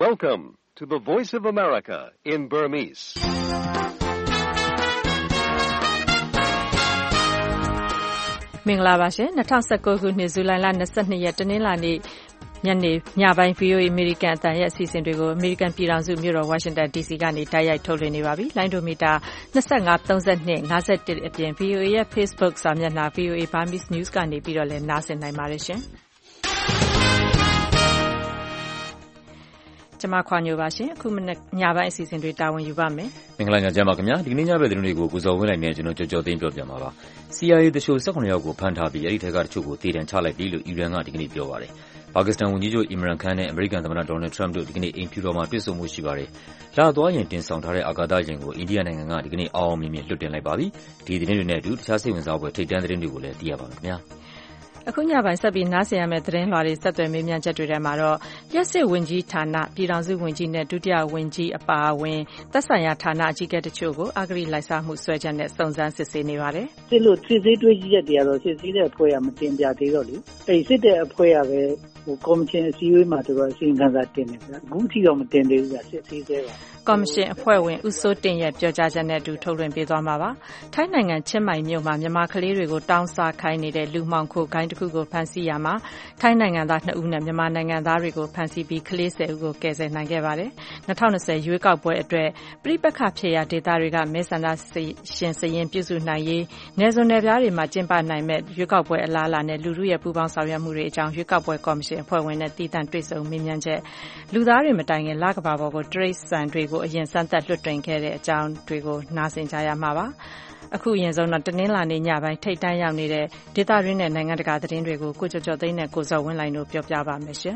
Welcome to the Voice of America in Burmese. မင်္ဂလာပါရှင်2019ခုနှစ်ဇူလိုင်လ22ရက်တနင်္လာနေ့ညနေညပိုင်း VOA American အသံရဲ့အစီအစဉ်တွေကို American ပြည်ထောင်စုမြို့တော် Washington DC ကနေတိုက်ရိုက်ထုတ်လွှင့်နေပါပြီ။လိုင်းဒိုမီတာ25 32 51အပြင် VOA ရဲ့ Facebook စာမျက်နှာ VOA Burmese News ကနေပြီးတော့လည်းနားဆင်နိုင်ပါတယ်ရှင်။ကျွန်မခွာညိုပါရှင်အခုညပိုင်းအစီအစဉ်တွေတာဝန်ယူပါမယ်မင်္ဂလာညချမ်းပါခင်ဗျာဒီကနေ့ညဘက်သတင်းတွေကိုကိုစော်ဝင်းလိုက်မြဲကျွန်တော်ကြော်သိမ်းပြောပြမှာပါ CIA တချို့18ယောက်ကိုဖမ်းထားပြီးအဲ့ဒီထက်ကတချို့ကိုတည်တံချလိုက်ပြီလို့အီရန်ကဒီကနေ့ပြောပါတယ်ပါကစ္စတန်ဝန်ကြီးချုပ်အီမရန်ခန်းနဲ့အမေရိကန်သမ္မတဒေါ်နယ်ထရမ့်တို့ဒီကနေ့အိမ်ဖြူတော်မှာတွေ့ဆုံမှုရှိပါတယ်လာသွားရင်တင်ဆောင်ထားတဲ့အာကာသယာဉ်ကိုအိန္ဒိယနိုင်ငံကဒီကနေ့အောင်မြင်မြင်လွှတ်တင်လိုက်ပါပြီဒီသတင်းတွေနဲ့အတူတခြားစိတ်ဝင်စားဖွယ်ထိပ်တန်းသတင်းတွေကိုလည်းသိရပါမယ်ခင်ဗျာအခုညပိုင်းဆက်ပြီးနားဆင်ရမယ့်သတင်းလွှာတွေဆက်သွယ်မေးမြန်းချက်တွေထဲမှာတော့လျှက်စစ်ဝန်ကြီးဌာနပြည်ထောင်စုဝန်ကြီးနဲ့ဒုတိယဝန်ကြီးအပါအဝင်သက်ဆိုင်ရာဌာနအကြီးအကဲတချို့ကိုအဂတိလိုက်စားမှုစွဲချက်နဲ့စုံစမ်းစစ်ဆေးနေပါတယ်။စစ်လို့စစ်ဆေးတွေ့ရှိချက်တွေကတော့စစ်ဆေးတဲ့အဖွဲ့ကမတင်ပြသေးတော့လေ။အဲဒီစစ်တဲ့အဖွဲ့ကပဲကော်မရှင်အစည်းအဝေးမှာသူတို့အစီရင်ခံစာတင်တယ်ဗျာ။အခုထိတော့မတင်သေးဘူးဗျာစစ်ဆေးသေးပါကော်မရှင်အဖွဲ့ဝင်ဦးစိုးတင်ရဲ့ပြောကြားချက်နဲ့အတူထုတ်လွှင့်ပေးသွားမှာပါ။ထိုင်းနိုင်ငံချင်းမိုင်မြို့မှာမြန်မာကလေးတွေကိုတောင်းစားခိုင်းနေတဲ့လူမှောင်ခိုဂိုဏ်းတစ်ခုကိုဖမ်းဆီးရမှာထိုင်းနိုင်ငံသား2ဦးနဲ့မြန်မာနိုင်ငံသားတွေကိုဖမ်းဆီးပြီးကလေး10ဦးကိုကယ်ဆယ်နိုင်ခဲ့ပါတယ်။2020ရွေးကောက်ပွဲအတွက်ပြည်ပခဖြစ်ရာဒေသတွေကမဲဆန္ဒရှင်စရင်ပြုစုနိုင်ရေးနယ်စွန်နယ်ပြားတွေမှာကျင်းပနိုင်မဲ့ရွေးကောက်ပွဲအလားအလာနဲ့လူထုရဲ့ပူးပေါင်းဆောင်ရွက်မှုတွေအကြောင်းရွေးကောက်ပွဲကော်မရှင်အဖွဲ့ဝင်နဲ့တည်တံ့တွေ့ဆုံမေးမြန်းချက်လူသားတွေမတိုင်ခင်လကဘာပေါ်ကိုတရိတ်ဆန်တွေကိုအရင်စမ်းသပ်လွှတ်တင်ခဲ့တဲ့အကြောင်းတွေကိုနားဆင်ကြရမှာပါအခုအရင်ဆုံးတော့တနင်္လာနေ့ညပိုင်းထိပ်တန်းရောက်နေတဲ့ဒေသတွင်းနဲ့နိုင်ငံတကာသတင်းတွေကိုကိုကျော်ကျော်သိန်းနဲ့ကိုစောဝင်းလိုင်တို့ပြောပြပါမယ်ရှင်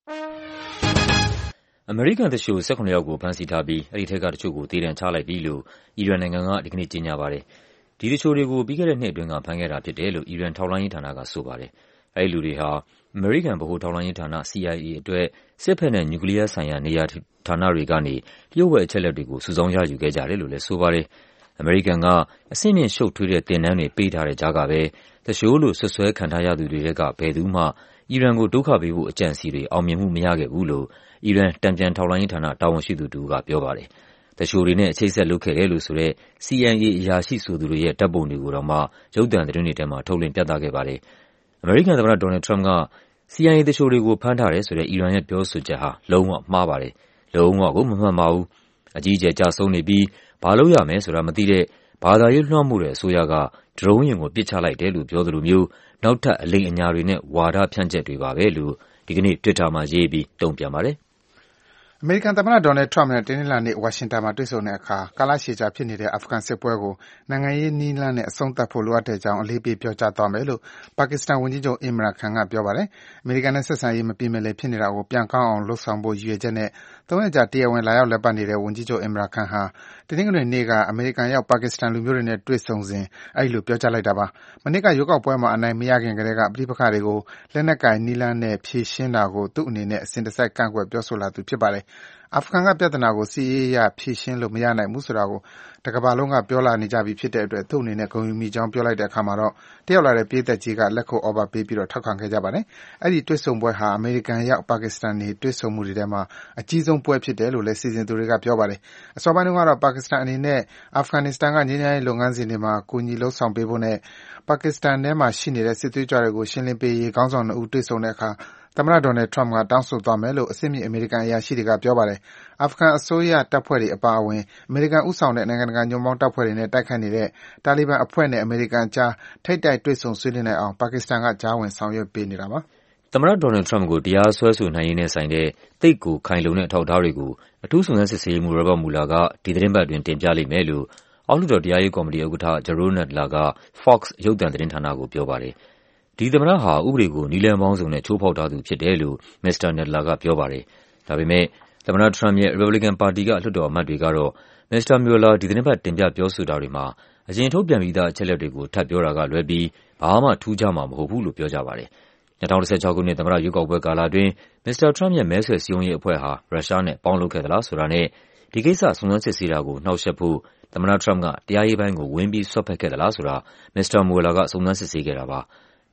အမေရိကန်တချို့18ယောက်ကိုဖမ်းဆီးထားပြီးအဲ့ဒီထက်ကတချို့ကိုတည်တံချလိုက်ပြီလို့အီရန်နိုင်ငံကဒီကနေ့ကြေညာပါတယ်ဒီတချို့တွေကိုပြီးခဲ့တဲ့နှစ်အတွင်းကဖမ်းခဲ့တာဖြစ်တယ်လို့အီရန်ထောက်လှမ်းရေးဌာနကဆိုပါတယ်အဲ့ဒီလူတွေဟာအမေရိကန်ဗဟိုထောက်လှမ်းရေးဌာန CIA အတွက်စစ်ဖက်နဲ့နျူကလ িয়ার ဆိုင်ရာနေရာဌာနတွေကနေလျှို့ဝှက်အချက်အလက်တွေကိုစုဆောင်းရယူခဲ့ကြတယ်လို့လည်းဆိုပါတယ်အမေရိကန်ကအဆင့်မြင့်ရှုပ်ထွေးတဲ့သင်တန်းတွေပေးထားတဲ့ကြားကပဲတရှိုးလို့ဆွဆွဲခံထားရသူတွေကဘယ်သူမှအီရန်ကိုဒုက္ခပေးဖို့အကြံစီတွေအောင်မြင်မှုမရခဲ့ဘူးလို့အီရန်တံပြန်ထောက်လှမ်းရေးဌာနတာဝန်ရှိသူတို့ကပြောပါတယ်တရှိုးတွေနဲ့အချိတ်ဆက်လုပ်ခဲ့တယ်လို့ဆိုတဲ့ CIA အရာရှိဆိုသူတွေရဲ့တပ်ပုံတွေကိုတော့မှရုပ်သံသတင်းတွေထဲမှာထုတ်လွှင့်ပြသခဲ့ပါတယ်အမေရိကန်သမ္မတဒေါ်နယ်ထရမ့်က CIA တချို့တွေကိုဖမ်းထားတယ်ဆိုတဲ့အီရန်ရဲ့ပြောဆိုချက်ဟာလုံးဝမှားပါတယ်လုံးဝကိုမမှန်ပါဘူးအကြီးအကျယ်ကြဆုံးနေပြီးဘာလို့ရမယ်ဆိုတာမသိတဲ့ဘာသာရေးလွှမ်းမိုးတဲ့အစိုးရကဒရုန်းယာဉ်ကိုပစ်ချလိုက်တယ်လို့ပြောသလိုမျိုးနောက်ထပ်အလိမ်အညာတွေနဲ့ဝါဒဖြန့်ချက်တွေပါပဲလို့ဒီကနေ့ Twitter မှာရေးပြီးတုံ့ပြန်ပါတယ်အမေရိကန်သမ္မတဒေါ်နယ်ထရမ့်နဲ့တင်းလာနေ့ဝါရှင်တန်မှာတွေ့ဆုံတဲ့အခါကာလရှည်ကြာဖြစ်နေတဲ့အာဖဂန်စစ်ပွဲကိုနိုင်ငံရေးနည်းလမ်းနဲ့အဆုံးသတ်ဖို့လိုအပ်တဲ့အကြောင်းအလေးပေးပြောကြားသွားမယ်လို့ပါကစ္စတန်ဝန်ကြီးချုပ်အီမရန်ခန်ကပြောပါတယ်။အမေရိကန်နဲ့ဆက်ဆံရေးမပြေမလည်ဖြစ်နေတာကိုပြန်ကောင်းအောင်လုပ်ဆောင်ဖို့ရည်ရွယ်ချက်နဲ့၃ ရက်ကြာတရားဝင်လာရောက်လက်ပတ်နေတဲ့ဝန်ကြီးချုပ်အီမရန်ခန်ဟာတနင်္ဂနွေနေ့ကအမေရိကန်ရောက်ပါကစ္စတန်လူမျိုးတွေနဲ့တွေ့ဆုံစဉ်အဲဒီလိုပြောကြားလိုက်တာပါ။မနေ့ကရွေးကောက်ပွဲမှာအနိုင်မရခင်ကတည်းကပဋိပက္ခတွေကိုလက်နက်ကိုင်နည်းလမ်းနဲ့ဖြေရှင်းတာကိုသူ့အနေနဲ့အစဉ်တစိုက်ကန့်ကွက်ပြောဆိုလာသူဖြစ်ပါတယ်။အာဖဂန်ကပြဿနာကိုစစ်ရေးအရဖြေရှင်းလို့မရနိုင်ဘူးဆိုတာကိုတကမ္ဘာလုံးကပြောလာနေကြပြီဖြစ်တဲ့အတွက်သူ့အနေနဲ့ဂုဏ်ယူမိကြောင်းပြောလိုက်တဲ့အခါမှာတော့တက်ရောက်လာတဲ့ပြည်သက်ကြီးကလက်ခုပ်ဩဘာပေးပြီးထောက်ခံခဲ့ကြပါတယ်။အဲဒီတွေ့ဆုံပွဲဟာအမေရိကန်ရောက်ပါကစ္စတန်တွေတွေ့ဆုံမှုတွေထဲမှာအကြီးဆုံးပွဲဖြစ်တယ်လို့လည်းစီစဉ်သူတွေကပြောပါတယ်။အစောပိုင်းတုန်းကတော့ပါကစ္စတန်အနေနဲ့အာဖဂန်နစ္စတန်ကငြိမ်းချမ်းရေးလုပ်ငန်းစဉ်တွေမှာကူညီလုပ်ဆောင်ပေးဖို့နဲ့ပါကစ္စတန်ထဲမှာရှိနေတဲ့စစ်သွေးကြွတွေကိုရှင်းလင်းပေးရေးခေါင်းဆောင်2ဦးတွေ့ဆုံတဲ့အခါသမ္မတဒေါ်နယ်ထရမ့်ကတောင်းဆိုသွားမယ်လို့အဆင့်မြင့်အမေရိကန်အရာရှိတွေကပြောပါတယ်။အာဖဂန်အစိုးရတပ်ဖွဲ့တွေအပါအဝင်အမေရိကန်ဦးဆောင်တဲ့နိုင်ငံတကာညွန့်ပေါင်းတပ်ဖွဲ့တွေနဲ့တိုက်ခိုက်နေတဲ့တာလီဘန်အဖွဲ့နဲ့အမေရိကန်ကြားထိပ်တိုက်တွေ့ဆုံဆွေးနွေးနိုင်အောင်ပါကစ္စတန်ကကြားဝင်ဆောင်ရွက်ပေးနေတာပါ။သမ္မတဒေါ်နယ်ထရမ့်ကိုတရားစွဲဆိုနိုင်ရေးနဲ့ဆိုင်တဲ့သိပ်ကိုခိုင်လုံတဲ့အထောက်အထားတွေကိုအထူးစုံစမ်းစစ်ဆေးရေးမှူးရောဘတ်မူလာကဒီသတင်းပတ်အတွင်းတင်ပြလိမ့်မယ်လို့အောက်လွှတ်တော်တရားရေးကော်မတီဥက္ကဋ္ဌဂျရိုးနက်လာက Fox ရုပ်သံသတင်းဌာနကိုပြောပါတယ်။ဒီသမ္မတဟာဥပဒေကိုနည်းလမ်းပေါင်းစုံနဲ့ချိုးဖောက်ထားသူဖြစ်တယ်လို့မစ္စတာနက်လာကပြောပါတယ်။ဒါပေမဲ့သမ္မတထရမ့်ရဲ့ Republican ပါတီကလွှတ်တော်အမတ်တွေကတော့မစ္စတာမြူလာဒီသတင်းပတ်တင်ပြပြောဆိုတာတွေမှာအရင်ထုတ်ပြန်ပြီးသားအချက်အလက်တွေကိုထပ်ပြောတာကလွဲပြီးဘာမှထူးခြားမှာမဟုတ်ဘူးလို့ပြောကြပါတယ်။2016ခုနှစ်သမ္မတရွေးကောက်ပွဲကာလအတွင်းမစ္စတာထရမ့်ရဲ့မဲဆွယ်စည်းရုံးရေးအဖွဲ့ဟာရုရှားနဲ့ပေါင်းလုပ်ခဲ့သလားဆိုတာနဲ့ဒီကိစ္စစုံစမ်းစစ်ဆေးတာကိုနှောက်ယှက်ဖို့သမ္မတထရမ့်ကတရားရေးပိုင်းကိုဝင်ပြီးဆွတ်ဖက်ခဲ့သလားဆိုတာမစ္စတာမူလာကစုံစမ်းစစ်ဆေးခဲ့တာပါ။ ဗ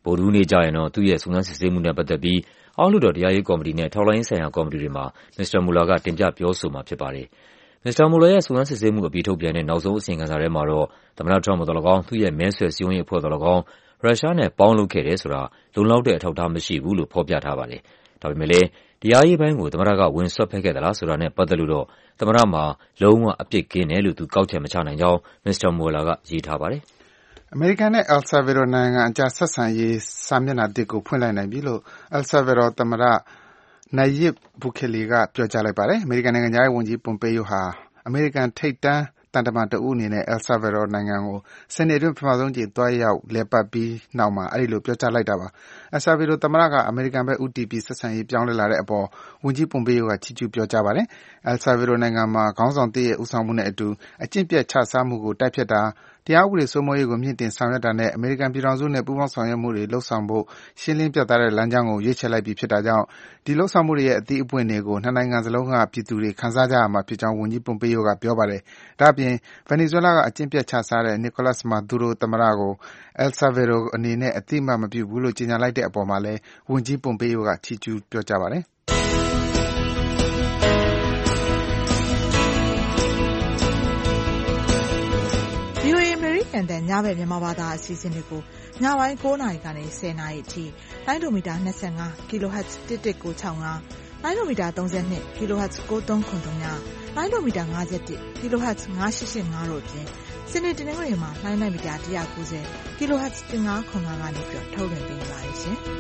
ဗုဒ္ဓဟူးနေ့ကျရင်တော့သူ့ရဲ့စုံစမ်းစစ်ဆေးမှုနဲ့ပတ်သက်ပြီးအောက်လွှတ်တော်တရားရေးကော်မတီနဲ့ထောက်လှမ်းရေးဆိုင်ရာကော်မတီတွေမှာမစ္စတာမူလာကတင်ပြပြောဆိုမှာဖြစ်ပါတယ်။မစ္စတာမူလာရဲ့စုံစမ်းစစ်ဆေးမှုအပြီးထုတ်ပြန်တဲ့နောက်ဆုံးအစီရင်ခံစာထဲမှာတော့သမ္မတထရမ့်တို့၎င်းသူ့ရဲ့မဲဆွယ်စည်းရုံးရေးအဖွဲ့တို့၎င်းရုရှားနဲ့ပေါင်းလုပ်ခဲ့တယ်ဆိုတာလုံလောက်တဲ့အထောက်အထားမရှိဘူးလို့ဖော်ပြထားပါတယ်။ဒါပေမဲ့လည်းတရားရေးပိုင်းကိုသမ္မတကဝင်စွက်ဖက်ခဲ့သလားဆိုတာနဲ့ပတ်သက်လို့တော့သမ္မတမှာလုံးဝအပြစ်ကင်းတယ်လို့သူကောက်ချက်မချနိုင်ကြောင်းမစ္စတာမူလာကရေးထားပါတယ်။အမေရိကန်နဲ့ El Salvador နိုင်ငံအကြားဆက်ဆံရေးစာမျက်နှာသစ်ကိုဖွင့်လိုက်နိုင်ပြီလို့ El Salvador သမ္မတ Nayib Bukele ကပြောကြားလိုက်ပါတယ်။အမေရိကန်နိုင်ငံခြားရေးဝန်ကြီး Pompeo ဟာအမေရိကန်ထိပ်တန်းသံတမန်တဦးအနေနဲ့ El Salvador နိုင်ငံကိုစနေအတွင်းပထမဆုံးကြိမ်သွားရောက်လည်ပတ်ပြီးနောက်မှာအဲဒီလိုပြောကြားလိုက်တာပါ။ El Salvador သမ္မတကအမေရိကန်ဘက်ဦးတည်ပြီးဆက်ဆံရေးပြောင်းလဲလာတဲ့အပေါ်ဝန်ကြီး Pompeo ကချီးကျူးပြောကြားပါတယ်။ El Salvador နိုင်ငံမှာခေါင်းဆောင်သစ်ရဲ့ဦးဆောင်မှုနဲ့အတူအကျင့်ပျက်ခြစားမှုကိုတိုက်ဖျက်တာ၊တရားဥပဒေစိုးမိုးရေးကိုမြှင့်တင်ဆောင်ရွက်တာနဲ့အမေရိကန်ပြည်ထောင်စုနဲ့ပူးပေါင်းဆောင်ရွက်မှုတွေလုပ်ဆောင်ဖို့ရှင်းလင်းပြတ်သားတဲ့လမ်းကြောင်းကိုရွေးချယ်လိုက်ပြီဖြစ်တာကြောင့်ဒီလုပ်ဆောင်မှုတွေရဲ့အသီးအပွင့်တွေကိုနှစ်နိုင်ငံစလုံးကပြည်သူတွေခံစားကြရမှာဖြစ်ကြောင်းဝန်ကြီး Pompeo ကပြောပါတယ်။ဒါ့အပြင် Venezuela ကအကျင့်ပျက်ခြစားတဲ့ Nicolas Maduro သမ္မတကို El Salvador အနေနဲ့အသိအမှတ်မပြုဘူးလို့ကြေညာလိုက်တဲ့အပေါ်မှာလည်းဝန်ကြီး Pompeo ကချီးကျူးပြောကြားပါတယ်။ VOA အမေရိကန်တန်ညဘက်မြန်မာဘာသာအစီအစဉ်တွေကိုညပိုင်း9:00 နာရီကနေ10:00 နာရီအထိလိုင်းဒိုမီတာ25 kHz 1165လိုင်းဒိုမီတာ32 kHz 9393လိုင်းဒိုမီတာ51 kHz 9885တို့အပြင်စနေတနင်္ဂနွေမှာလိုင်းမီတာ190 kHz 1505ကနေပြီးထုတ်လွှင့်ပေးနေပါတယ်ရှင်။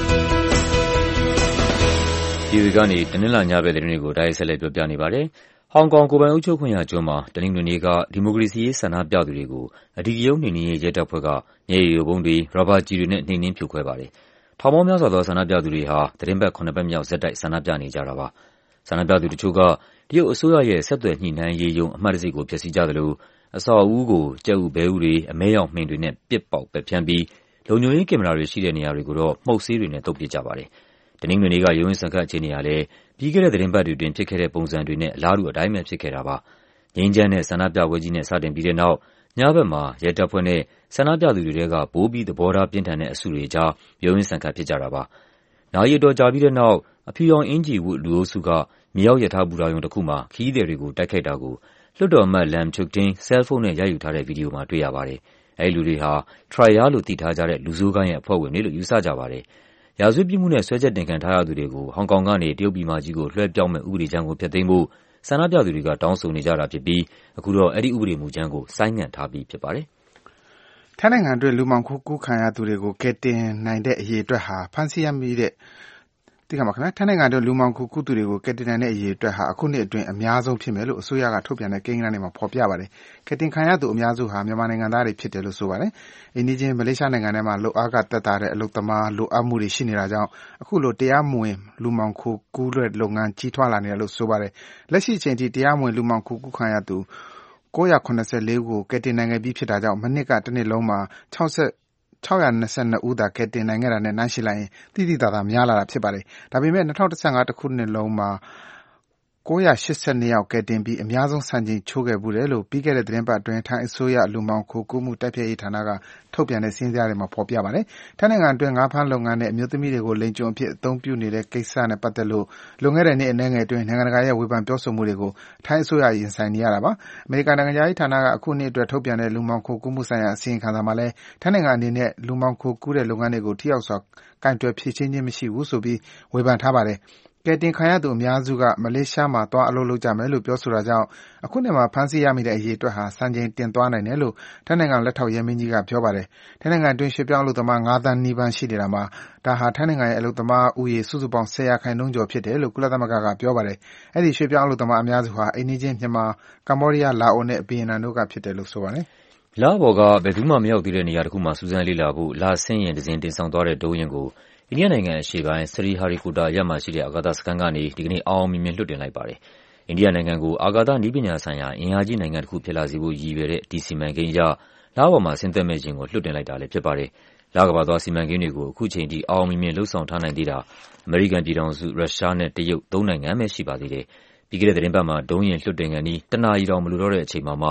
VOA ကနေတနင်္လာညဘက်သတင်းတွေကိုတိုက်ရိုက်ဆက်လက်ပြောပြနေပါတယ်။ဟောင်ကောင်ကိုယ်ပိုင်အုပ်ချုပ်ခွင့်ရကျွန်းမှာတနင်္ဂနွေနေ့ကဒီမိုကရေစီရေးဆန္ဒပြသူတွေကိုအဓိကရုဏ်းနှိမ်နင်းရေးရဲတပ်ဖွဲ့ကမျက်ရည်ယိုဗုံးတွေ၊ရာဘာကျည်တွေနဲ့နှိမ်နင်းဖြိုခွဲပါတယ်။ထောင်ပေါင်းများစွာသောဆန္ဒပြသူတွေဟာသီတင်းပတ်7 ပတ်မြောက်ဆက်တိုက်ဆန္ဒပြနေကြတာပါ။ဆန္ဒပြသူတချို့ကတရုတ်အစိုးရရဲ့ဆက်သွယ်ညှိနှိုင်းရေးရုံးအမှတ်တံဆိပ်ကိုဖျက်ဆီးကြသလိုအဆောက်အဦကိုကြက်ဥဘဲဥတွေ၊အမဲရောင်မှိန်တွေနဲ့ပစ်ပေါက်ပက်ဖြန်းပြီးလုံခြုံရေးကင်မရာတွေရှိတဲ့နေရာတွေကိုတော့မှုတ်ဆေးတွေနဲ့သုတ်ပစ်ကြပါတယ်။တနင်္ဂနွေနေ့ကရုန်းရင်းဆန်ခတ်အခြေအနေဟာလည်းပြီးခဲ့တဲ့သီတင်းပတ်တွေအတွင်းဖြစ်ခဲ့တဲ့ပုံစံတွေနဲ့အလားတူအတိုင်းပဲဖြစ်ခဲ့တာပါ။ငြိမ်းချမ်းတဲ့ဆန္ဒပြပွဲကြီးနဲ့စတင်ပြီးတဲ့နောက်ညဘက်မှာရဲတပ်ဖွဲ့နဲ့ဆန္ဒပြသူတွေထဲကပိုပြီးသဘောထားပြင်းထန်တဲ့အစုတွေအကြားရုန်းရင်းဆန်ခတ်ဖြစ်ကြတာပါ။နာရီအတော်ကြာပြီးတဲ့နောက်အဖြူရောင်အင်္ကျီဝတ်လူအုပ်စုကမြေအောက်ရထားဘူတာရုံတခုမှာခရီးသည်တွေကိုတိုက်ခိုက်တာကိုလွှတ်တော်အမတ် Lam Chuk-ting ဆဲလ်ဖုန်းနဲ့ရိုက်ယူထားတဲ့ဗွီဒီယိုမှာတွေ့ရပါတယ်။အဲဒီလူတွေဟာ Trier လို့သိထားကြတဲ့လူဆိုးဂိုဏ်းရဲ့အဖွဲ့ဝင်တွေလို့ယူဆကြပါတယ်။ရာဇဝတ်ပြစ်မှုနဲ့စွဲချက်တင်ခံထားရသူတွေကိုဟောင်ကောင်ကနေတရုတ်ပြည်မကြီးကိုလွှဲပြောင်းမယ့်ဥပဒေကြမ်းကိုဖျက်သိမ်းဖို့ဆန္ဒပြသူတွေကတောင်းဆိုနေကြတာဖြစ်ပြီးအခုတော့အဲဒီဥပဒေမူကြမ်းကိုဆိုင်းငံ့ထားပြီးဖြစ်ပါတယ်။ထိုင်းနိုင်ငံအတွင်းလူမှောင်ခိုကူးခံရသူတွေကိုကယ်တင်နိုင်တဲ့အရေအတွက်ဟာဖမ်းဆီးရမိတဲ့ထိုင်းနိုင်ငံအတွင်းလူမှောင်ခိုကူးသူတွေကိုကယ်တင်နိုင်တဲ့အရေအတွက်ဟာအခုနှစ်အတွင်းအများဆုံးဖြစ်မယ်လို့အစိုးရကထုတ်ပြန်တဲ့ကိန်းဂဏန်းတွေမှာဖော်ပြပါတယ်။ကယ်တင်ခံရသူအများစုဟာမြန်မာနိုင်ငံသားတွေဖြစ်တယ်လို့ဆိုပါတယ်။အိမ်နီးချင်းမလေးရှားနိုင်ငံထဲမှာလုပ်အားခသက်သာတဲ့အလုပ်သမားလိုအပ်မှုတွေရှိနေတာကြောင့်အခုလိုတရားမဝင်လူမှောင်ခိုကူးတဲ့လုပ်ငန်းကြီးထွားလာနေတယ်လို့ဆိုပါတယ်။လက်ရှိအချိန်ထိတရားမဝင်လူမှောင်ခိုကူးခံရသူ974ဦးကိုကယ်တင်နိုင်ခဲ့ပြီးဖြစ်တာကြောင့်မနှစ်ကတနှစ်လုံးမှာ622ဦးသာကယ်တင်နိုင်ခဲ့တာနဲ့နှိုင်းယှဉ်လိုက်ရင်သိသိသာသာများလာတာဖြစ်ပါတယ်။ဒါပေမဲ့2015တခုနှစ်လုံးမှာ982ယောက်ကယ်တင်ပြီးအများဆုံးစံချိန်ချိုးခဲ့ဖူးတယ်လို့ပြီးခဲ့တဲ့သီတင်းပတ်အတွင်းထိုင်းအစိုးရလူမှောင်ခိုကူးမှုတိုက်ဖျက်ရေးဌာနကထုတ်ပြန်တဲ့စာရင်းဇယားတွေမှာဖော်ပြပါတယ်။ထိုင်းနိုင်ငံအတွင်းငါးဖမ်းလုပ်ငန်းနဲ့အမျိုးသမီးတွေကိုလိင်ကျွန်အဖြစ်အသုံးပြုနေတဲ့ကိစ္စနဲ့ပတ်သက်လို့လွန်ခဲ့တဲ့နှစ်အနည်းငယ်အတွင်းနိုင်ငံတကာရဲ့ဝေဖန်ပြောဆိုမှုတွေကိုထိုင်းအစိုးရရင်ဆိုင်နေရတာပါ။အမေရိကန်နိုင်ငံခြားရေးဌာနကအခုနှစ်အတွက်ထုတ်ပြန်တဲ့လူမှောင်ခိုကူးမှုဆိုင်ရာအစီရင်ခံစာမှာလည်းထိုင်းနိုင်ငံအနေနဲ့လူမှောင်ခိုကူးတဲ့လုပ်ငန်းတွေကိုထိရောက်စွာကိုင်တွယ်ဖြေရှင်းခြင်းမရှိဘူးဆိုပြီးဝေဖန်ထားပါတယ်။ကယ်တင်ခံရသူအများစုကမလေးရှားမှာသွားအလုပ်လုပ်ကြမယ်လို့ပြောဆိုတာကြောင့်အခုနှစ်မှာဖမ်းဆီးရမိတဲ့အရေအတွက်ဟာစံချိန်တင်သွားနိုင်တယ်လို့ထိုင်းနိုင်ငံလက်ထောက်ရဲမင်းကြီးကပြောပါတယ်။ထိုင်းနိုင်ငံအတွင်းရွှေ့ပြောင်းအလုပ်သမား9 သန်းနီးပါးရှိနေတာမှာဒါဟာထိုင်းနိုင်ငံရဲ့အလုပ်သမားဦးရေစုစုပေါင်း10%ကျော်ဖြစ်တယ်လို့ကုလသမဂ္ဂကပြောပါတယ်။အဲဒီရွှေ့ပြောင်းအလုပ်သမားအများစုဟာအိမ်နီးချင်းမြန်မာ၊ကမ္ဘောဒီးယား၊လာအိုနဲ့ဗီယက်နမ်တို့ကဖြစ်တယ်လို့ဆိုပါတယ်။လပေါ်ကဘယ်သူမှမရောက်သေးတဲ့နေရာတခုမှာစူးစမ်းလေ့လာဖို့လဆင်းယာဉ်တစင်းတင်ဆောင်သွားတဲ့ဒုံးယာဉ်ကိုအိန္ဒိယနိုင်ငံအရှေ့ပိုင်း Sriharikota အရပ်မှာရှိတဲ့အာကာသစခန်းကနေဒီကနေ့အောင်အောင်မြင်မြင်လွှတ်တင်လိုက်ပါတယ်။အိန္ဒိယနိုင်ငံကိုအာကာသနည်းပညာဆိုင်ရာအင်အားကြီးနိုင်ငံတခုဖြစ်လာစေဖို့ရည်ရွယ်တဲ့ဒီစီမံကိန်းအရလပေါ်မှာဆင်းသက်မယ့်ယာဉ်ကိုလွှတ်တင်လိုက်တာလည်းဖြစ်ပါတယ်။လကမ္ဘာသွားစီမံကိန်းတွေကိုအခုချိန်ထိအောင်အောင်မြင်မြင်လုပ်ဆောင်ထားနိုင်သေးတာအမေရိကန်ပြည်ထောင်စု၊ရုရှားနဲ့တရုတ်3နိုင်ငံပဲရှိပါသေးတယ်။ပြီးခဲ့တဲ့သီတင်းပတ်မှာဒုံးယာဉ်လွှတ်တင်ခါနီး1နာရီတောင်မလိုတော့တဲ့အချိန်မှာမှ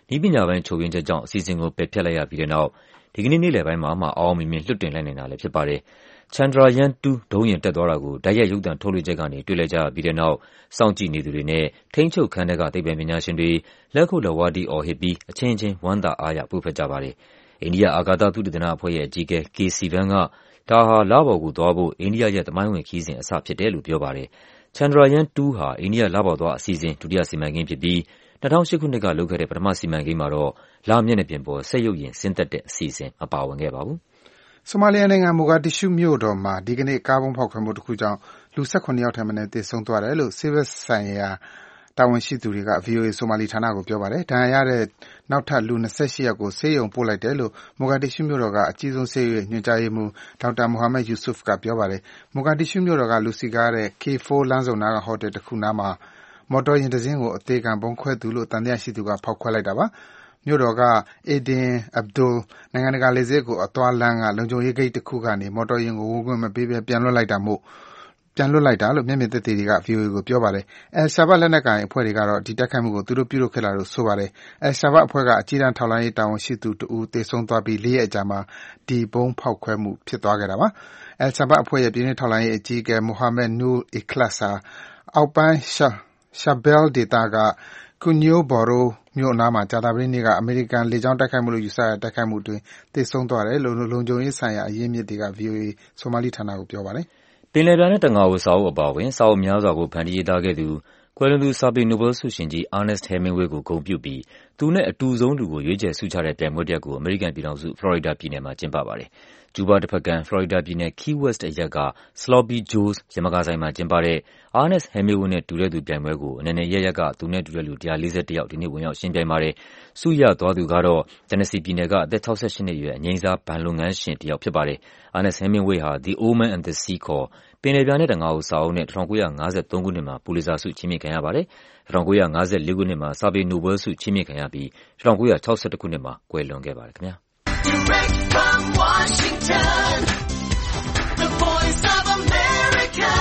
နည်းပညာပိုင်းချို့ယွင်းချက်ကြောင့်အစီအစဉ်ကိုပယ်ဖျက်လိုက်ရပြီးတဲ့နောက်ဒီကနေ့နေ့လယ်ပိုင်းမှာမှအောင်မြင်မြင်လွှတ်တင်လိုက်နိုင်တာလည်းဖြစ်ပါတယ်။ Chandrayaan-2 ဒုံးယာဉ်တက်သွားတာကိုတိုက်ရိုက်ရုပ်သံထုတ်လွှင့်ချက်ကနေတွေ့လိုက်ကြရပြီးတဲ့နောက်စောင့်ကြည့်နေသူတွေနဲ့ထိန်းချုပ်ခန်းထဲကသိပ္ပံပညာရှင်တွေလက်ခုပ်လက်ဝါးတီးအော်ဟစ်ပြီးအချင်းချင်းဝမ်းသာအားရပူးဖက်ကြပါတယ်။အိန္ဒိယအာကာသသုတေသနအဖွဲ့ရဲ့အကြီးအကဲ K. Sivan ကဒါဟာလပေါ်ကိုသွားဖို့အိန္ဒိယရဲ့သမိုင်းဝင်ခရီးစဉ်အစဖြစ်တယ်လို့ပြောပါတယ်။ Chandrayaan-2 ဟာအိန္ဒိယလပေါ်သွားအစီအစဉ်ဒုတိယစီမံကိန်းဖြစ်ပြီး2008 ခုနှစ်ကလုပ်ခဲ့တဲ့ပထမစီမံကိန်းမှာတော့လမျက်နှာပြင်ပေါ်စက်ရုပ်ယာဉ်ဆင်းသက်တဲ့အစီအစဉ်မပါဝင်ခဲ့ပါဘူး။ဆိုမာလီယာနိုင်ငံမိုဂါဒစ်ရှူးမြို့တော်မှာဒီကနေ့ကားဗုံးဖောက်ခွဲမှုတစ်ခုကြောင့်လူ 17 ယောက်ထက်မနည်းသေဆုံးသွားတယ်လို့ဆေးဘက်ဆိုင်ရာတာဝန်ရှိသူတွေက VOA ဆိုမာလီဌာနကိုပြောပါတယ်။ဒဏ်ရာရတဲ့နောက်ထပ်လူ 28 ယောက်ကိုဆေးရုံပို့လိုက်တယ်လို့မိုဂါဒစ်ရှူးမြို့တော်ကအကြီးဆုံးဆေးရုံညွှန်ကြားရေးမှူးဒေါက်တာမိုဟာမက်ယူဆုဖ်ကပြောပါတယ်။မိုဂါဒစ်ရှူးမြို့တော်ကလူစည်ကားတဲ့ K4 လမ်းဆုံနားကဟိုတယ်တစ်ခုနားမှာမော်တော်ယာဉ်တစ်စီးကိုအသေခံဗုံးခွဲသူလို့သံသယရှိသူကဖောက်ခွဲလိုက်တာပါ။မြို့တော်က Aden Abdul နိုင်ငံတကာလေဆိပ်ကိုအသွားလမ်းကလုံခြုံရေးဂိတ်တစ်ခုကနေမော်တော်ယာဉ်ကိုဝင်ခွင့်မပေးဘဲပြန်လွှတ်လိုက်တာလို့မျက်မြင်သက်သေတွေက VOA ကိုပြောပါတယ်။ Al-Shabaab လက်နက်ကိုင်အဖွဲ့တွေကတော့ဒီတိုက်ခိုက်မှုကိုသူတို့ပြုလုပ်ခဲ့တာလို့ဆိုပါတယ်။ Al-Shabaab အဖွဲ့ကအကြီးတန်းထောက်လှမ်းရေးတာဝန်ရှိသူတစ်ဦးသေဆုံးသွားပြီး4 ရက်အကြာမှာဒီဗုံးဖောက်ခွဲမှုဖြစ်သွားခဲ့တာပါ။ Al-Shabaab အဖွဲ့ရဲ့ပြည်တွင်းထောက်လှမ်းရေးအကြီးအကဲ Mohammed Noor Ikhlas ဟာအောက်ပိုင်း Shabelle ဒေသက Kunyo Boro မြို့အနားမှာကြာသပတေးနေ့ကအမေရိကန်လေကြောင်းတိုက်ခိုက်မှုလို့ယူဆရတဲ့တိုက်ခိုက်မှုအတွင်းသေဆုံးသွားတယ်လို့လုံခြုံရေးဆိုင်ရာအရင်းအမြစ်တွေက VOA ဆိုမာလီဌာနကိုပြောပါတယ်။ပင်လယ်ပြင်နဲ့တံငါဝစာအုပ်အပါအဝင်စာအုပ်များစွာကိုဖန်တီးရေးသားခဲ့သူကွယ်လွန်သူစာပေနိုဘယ်လ်ဆုရှင်ကြီး Ernest Hemingway ကိုဂုဏ်ပြုပြီးသူနဲ့အတူဆုံးသူကိုရွေးချယ်ဆုချတဲ့ပြိုင်ပွဲတစ်ရပ်ကိုအမေရိကန်ပြည်ထောင်စုဖလော်ရီဒါပြည်နယ်မှာကျင်းပပါတယ်။ကျူးဘားတဘက်ကမ်းဖလော်ရီဒါပြည်နယ် Key West အရပ်က Sloppy Joe's ယမကာဆိုင်မှာကျင်းပတဲ့ Ernest Hemingway နဲ့တူတဲ့သူပြိုင်ပွဲကိုအနယ်နယ်အရပ်ရပ်ကသူနဲ့တူတဲ့လူ141ယောက်ဒီနေ့ဝင်ရောက်ယှဉ်ပြိုင်ပါတယ်။ဆုရသွားသူကတော့ Tennessee ပြည်နယ်ကအသက်68နှစ်အရွယ်အငြိမ်းစားဘဏ်လုပ်ငန်းရှင်တစ်ယောက်ဖြစ်ပါတယ်။ Ernest Hemingway ဟာ The Old Man and the Sea ခေါ်ပင်လယ်ပြင်နဲ့တံငါဝစာအုပ်နဲ့1953 ခုနှစ်မှာပူလစ်ဇာဆုချီးမြှင့်ခံရပါတယ်။1954 ခုနှစ်မှာစာပေနိုဘယ်လ်ဆုချီးမြှင့်ခံရပြီး1961 ခုနှစ်မှာကွယ်လွန်ခဲ့ပါတယ်ခင်ဗျာ။ Direct from Washington, the Voice of America,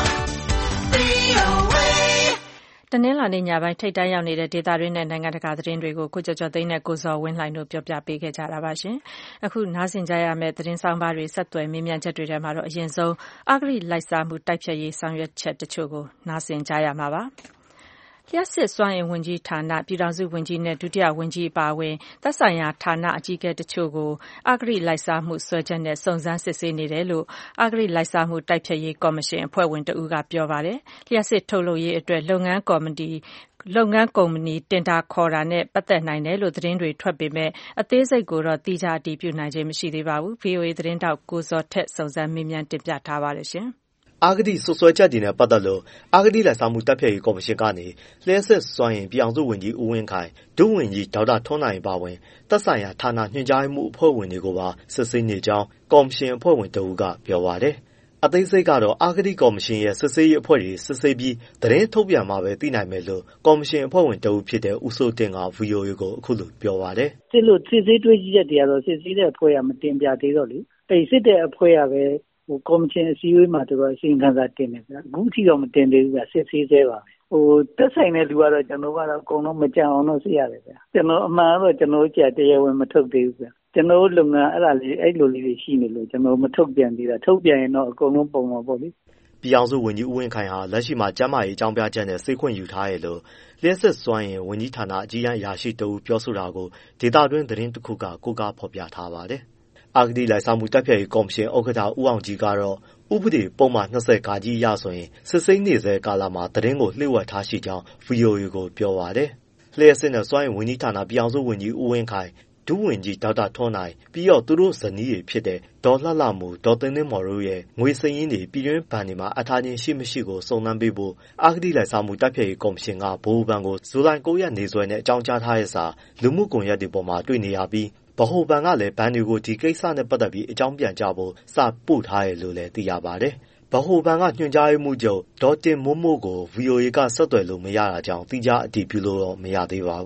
VOA တနင်္လာနေ့ညပိုင်းထိပ်တန်းရောက်နေတဲ့ဒေသတွင်းနဲ့နိုင်ငံတကာသတင်းတွေကိုကိုကျော်ကျော်သိန်းနဲ့ကိုဇော်ဝင်းလှိုင်တို့ပြောပြပေးခဲ့ကြတာပါရှင်။အခုနားဆင်ကြရမယ့်သတင်းဆောင်ပါတွေဆက်သွယ်မေးမြန်းချက်တွေထဲမှာတော့အရင်ဆုံးအဂတိလိုက်စားမှုတိုက်ဖျက်ရေးဆောင်ရွက်ချက်တချို့ကိုနားဆင်ကြရမှာပါ။လျှပ်စစ်စွမ်းအင်ဝန်ကြီးဌာနပြည်ထောင်စုဝန်ကြီးနဲ့ဒုတိယဝန်ကြီးအပါအဝင်သက်ဆိုင်ရာဌာနအကြီးအကဲတချို့ကိုအဂတိလိုက်စားမှုစွဲချက်နဲ့စုံစမ်းစစ်ဆေးနေတယ်လို့အဂတိလိုက်စားမှုတိုက်ဖျက်ရေးကော်မရှင်အဖွဲ့ဝင်တဦးကပြောပါတယ်။လျှပ်စစ်ထုတ်လုပ်ရေးအတွက်လုပ်ငန်းကုမ္ပဏီတင်ဒါခေါ်တာနဲ့ပတ်သက်နိုင်တယ်လို့သတင်းတွေထွက်ပေမဲ့အသေးစိတ်ကိုတော့သီးခြားအတည်ပြုနိုင်ခြင်းမရှိသေးပါဘူး။ VOA သတင်းထောက်ကိုဇော်ထက်စုံစမ်းမေးမြန်းတင်ပြထားပါတယ်ရှင်။အဂတိစွပ်စွဲချက်တွေနဲ့ပတ်သက်လို့အဂတိလိုက်စားမှုတိုက်ဖျက်ရေးကော်မရှင်ကနေလျှပ်စစ်စွမ်းအင်ပြည်အောင်စုဝန်ကြီးဦးဝင်းခိုင်ဒုဝန်ကြီးဒေါက်တာထွန်းနိုင်ပါဝင်သက်ဆိုင်ရာဌာနညွှန်ကြားမှုအဖွဲ့ဝင်တွေကိုပါစစ်ဆေးနေကြောင်းကော်မရှင်အဖွဲ့ဝင်တဦးကပြောပါတယ်။အသေးစိတ်ကတော့အဂတိကော်မရှင်ရဲ့စစ်ဆေးရေးအဖွဲ့တွေစစ်ဆေးပြီးသတင်းထုတ်ပြန်မှာပဲသိနိုင်မယ်လို့ကော်မရှင်အဖွဲ့ဝင်တဦးဖြစ်တဲ့ဦးစိုးတင်က VOA ကိုအခုလိုပြောပါတယ်။စစ်ဆေးတွေ့ရှိချက်တွေကတော့စစ်ဆေးတဲ့အဖွဲ့ကမတင်ပြသေးတော့လေ။စစ်တဲ့အဖွဲ့ကပဲကော်မရှင်အစည်းအဝေးမှာသူကအစီရင်ခံစာတင်တယ်ဗျ။အခုထိတော့မတင်သေးဘူးဗျ။စစ်ဆေးသေးပါပဲ။သက်ဆိုင်တဲ့လူကတော့ကျွန်တော်ကတော့အကုန်လုံးမကြံအောင်တော့စစ်ရတယ်ဗျ။ကျွန်တော်အမှန်တော့ကျွန်တော်ကြာတရားဝင်မထုတ်သေးဘူးဗျ။ကျွန်တော်လုပ်ငန်းအဲ့လိုလေးတွေရှိနေလို့ကျွန်တော်မထုတ်ပြန်သေးတာထုတ်ပြန်ရင်တော့အကုန်လုံးပုံမှာပေါ့လေ။ပြည်အောင်စုဝန်ကြီးဦးဝင်းခိုင်ဟာလက်ရှိမှာကျန်းမာရေးအကြောင်းပြချက်နဲ့ဆေးခွင့်ယူထားရလို့လျှပ်စစ်စွမ်းအင်ဝန်ကြီးဌာနအကြီးအရာရှိတဦးပြောဆိုတာကိုဒေတာတွင်းသတင်းတစ်ခုကကိုးကားဖော်ပြထားပါတယ်။အဂတိလိုက်စားမှုတိုက်ဖျက်ရေးကော်မရှင်ဥက္ကဋ္ဌဦးအောင်ကြည်ကတော့ဥပဒေပုံမှန်20 ကာကြီးရဆိုရင်စစ်စိမ့်နေစေကာလမှာသတင်းကိုလျှို့ဝှက်ထားရှိကြောင်း VOA ကိုပြောပါတယ်။လျှပ်စစ်နဲ့စွမ်းအင်ဝန်ကြီးဌာနပြည်အောင်စုဝန်ကြီးဦးဝင်းခိုင်ဒုဝန်ကြီးဒေါက်တာထွန်းနိုင်ပြီးတော့သူတို့ဇနီးတွေဖြစ်တဲ့ဒေါ်လှလှမိုးဒေါ်သိန်းသိန်းမော်တို့ရဲ့ငွေစည်ရင်းတွေပြည်တွင်းဘဏ်တွေမှာအထားခြင်းရှိမရှိကိုစုံစမ်းပေးဖို့အဂတိလိုက်စားမှုတိုက်ဖျက်ရေးကော်မရှင်ကဗဟိုဘဏ်ကိုဇူလိုင်9 ရက်နေ့စွဲနဲ့အကြောင်းကြားထားတဲ့စာလူမှုကွန်ရက်တွေပေါ်မှာတွေ့နေရပြီးဗဟိုဘဏ်ကလည်းဘဏ်တွေကိုဒီကိစ္စနဲ့ပတ်သက်ပြီးအကြောင်းပြန်ကြားဖို့စာပို့ထားတယ်လို့လည်းသိရပါတယ်။ဗဟိုဘဏ်ကညွှန်ကြားရေးမှူးချုပ်ဒေါ်တင်မိုးမိုးကို VOA ကဆက်သွယ်လို့မရတာကြောင့်သီးခြားအတည်ပြုလို့တော့မရသေးပါဘူး။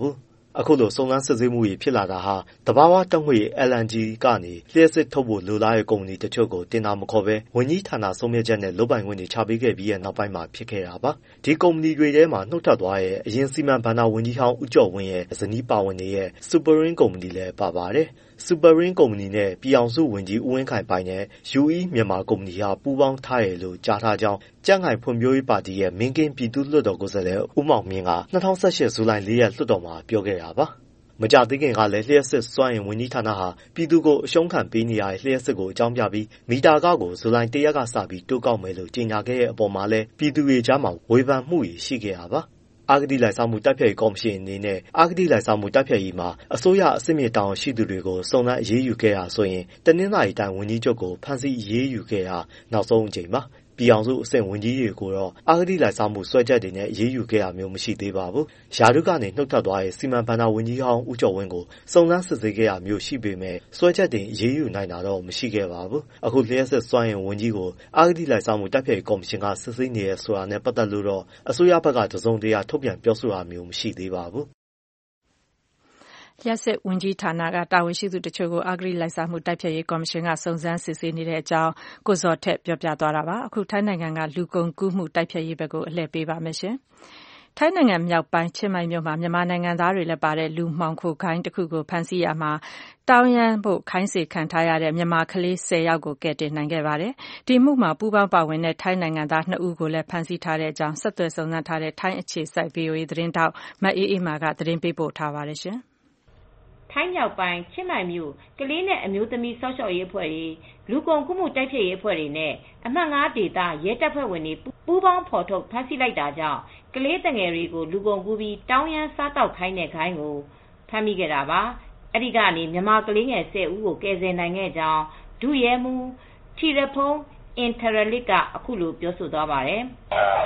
အခုလိုစုံစမ်းစစ်ဆေးမှုတွေဖြစ်လာတာဟာသဘာဝဓာတ်ငွေ LNG ကနေလျှပ်စစ်ထုတ်ဖို့လိုလားတဲ့ကုမ္ပဏီတချို့ကိုတင်တာမခေါ်ဘဲဝန်ကြီးဌာနဆုံးဖြတ်ချက်နဲ့လုပ်ပိုင်ခွင့်တွေချပေးခဲ့ပြီးတဲ့နောက်ပိုင်းမှာဖြစ်ခဲ့တာပါ။ဒီကုမ္ပဏီတွေထဲမှာနှုတ်ထွက်သွားတဲ့အရင်စီမံဘဏ္ဍာဝန်ကြီးဟောင်းဦးကျော်ဝင်းရဲ့ဇနီးပါဝင်နေတဲ့ Superring ကုမ္ပဏီလည်းပါပါတယ်။ Superring ကုမ္ပဏီနဲ့ပြည်ထောင်စုဝန်ကြီးဦးဝင်းခိုင်ပိုင်တဲ့ UE မြန်မာကုမ္ပဏီဟာပူးပေါင်းထားတယ်လို့ကြားထားကြောင်းကြံ့ခိုင်ဖွံ့ဖြိုးရေးပါတီရဲ့မင်းကင်းပြည်သူ့လွှတ်တော်ကိုယ်စားလှယ်ဦးမောင်မြင့်က2018ဇူလိုင်4ရက်လွှတ်တော်မှာပြောခဲ့တာပါ။မကြာသေးခင်ကလည်းလျှပ်စစ်စွမ်းအင်ဝန်ကြီးဌာနဟာပြည်သူကိုအရှုံးခံပေးနေရတဲ့လျှပ်စစ်ကိုအကြောင်းပြပြီးမီတာခကိုဇူလိုင်1ရက်ကစပြီးတိုးကောက်မယ်လို့ကြေညာခဲ့တဲ့အပေါ်မှာလည်းပြည်သူတွေကြားမှာဝေဖန်မှုတွေရှိခဲ့တာပါ။အဂတိလိုက်စားမှုတိုက်ဖျက်ရေးကော်မရှင်အနေနဲ့အဂတိလိုက်စားမှုတိုက်ဖျက်ရေးမှာအစိုးရအစစ်မြေတောင်ရှိသူတွေကိုစုံစမ်းအရေးယူခဲ့တာဆိုရင်တနင်္လာရီတိုင်းဝန်ကြီးချုပ်ကိုဖမ်းဆီးအရေးယူခဲ့တာနောက်ဆုံးအကြိမ်ပါ။ပြည်အောင်စုအဆင့်ဝန်ကြီးတွေကိုတော့အဂတိလိုက်စားမှုစွဲချက်တွေနဲ့အရေးယူခဲ့တာမျိုးမရှိသေးပါဘူး။ရာထူးကနေနှုတ်ထွက်သွားတဲ့စီမံဘဏ္ဍာဝန်ကြီးဟောင်းဦးကျော်ဝင်းကိုစုံစမ်းစစ်ဆေးခဲ့တာမျိုးရှိပေမဲ့စွဲချက်တင်အရေးယူနိုင်တာတော့မရှိခဲ့ပါဘူး။အခုလျှပ်စစ်စွမ်းအင်ဝန်ကြီးကိုအဂတိလိုက်စားမှုတိုက်ဖျက်ရေးကော်မရှင်ကစစ်ဆေးနေရဆိုတာနဲ့ပတ်သက်လို့တော့အစိုးရဘက်ကတစုံတရာထုတ်ပြန်ပြောဆိုတာမျိုးမရှိသေးပါဘူး။လျှပ်စစ်ဝန်ကြီးဌာနကတာဝန်ရှိသူတချို့ကိုအဂတိလိုက်စားမှုတိုက်ဖျက်ရေးကော်မရှင်ကစုံစမ်းစစ်ဆေးနေတဲ့အကြောင်းကိုဇော်ထက်ပြောပြသွားတာပါ။အခုထိုင်းနိုင်ငံကလူကုန်ကူးမှုတိုက်ဖျက်ရေးဘက်ကိုအလှည့်ပေးပါမယ်ရှင်။ထိုင်းနိုင်ငံမြောက်ပိုင်းချင်းမိုင်မြို့မှာမြန်မာနိုင်ငံသားတွေလည်းပါတဲ့လူမှောင်ခိုဂိုဏ်းတစ်ခုကိုဖမ်းဆီးရာမှာတောင်းရမ်းဖို့ခိုင်းစေခံထားရတဲ့မြန်မာကလေး10ယောက်ကိုကယ်တင်နိုင်ခဲ့ပါတယ်။ဒီမှုမှာပူးပေါင်းပါဝင်တဲ့ထိုင်းနိုင်ငံသား2ဦးကိုလည်းဖမ်းဆီးထားတဲ့အကြောင်းဆက်သွယ်စုံစမ်းထားတဲ့ထိုင်းအခြေစိုက် VOA သတင်းတောက်မအေးအေးမာကသတင်းပေးပို့ထားပါတယ်ရှင်။ထိုင်းမြောက်ပိုင်းချင်းမိုင်မြို့ကလေးနဲ့အမျိုးသမီးစောင့်ရှောက်ရေးအဖွဲ့တွေလူကုန်ကူးမှုတိုက်ဖျက်ရေးအဖွဲ့တွေနဲ့အမှတ်9ဒေသရဲတပ်ဖွဲ့ဝင်တွေပူးပေါင်းဖော်ထုတ်ဖမ်းဆီးလိုက်တာကြောင့်ကလေးတငယ်တွေကိုလူကုန်ကူးပြီးတောင်းရမ်းစားတောက်ခိုင်းတဲ့ဂိုဏ်းကိုဖမ်းမိခဲ့တာပါ။အဲဒီကနေမြန်မာကလေးငယ်10ဦးကိုကယ်ဆယ်နိုင်ခဲ့ကြောင်းဒုရဲမှူးထီရဖုံးအင်ထရလစ်ကအခုလိုပြောဆိုသွားပါတယ်။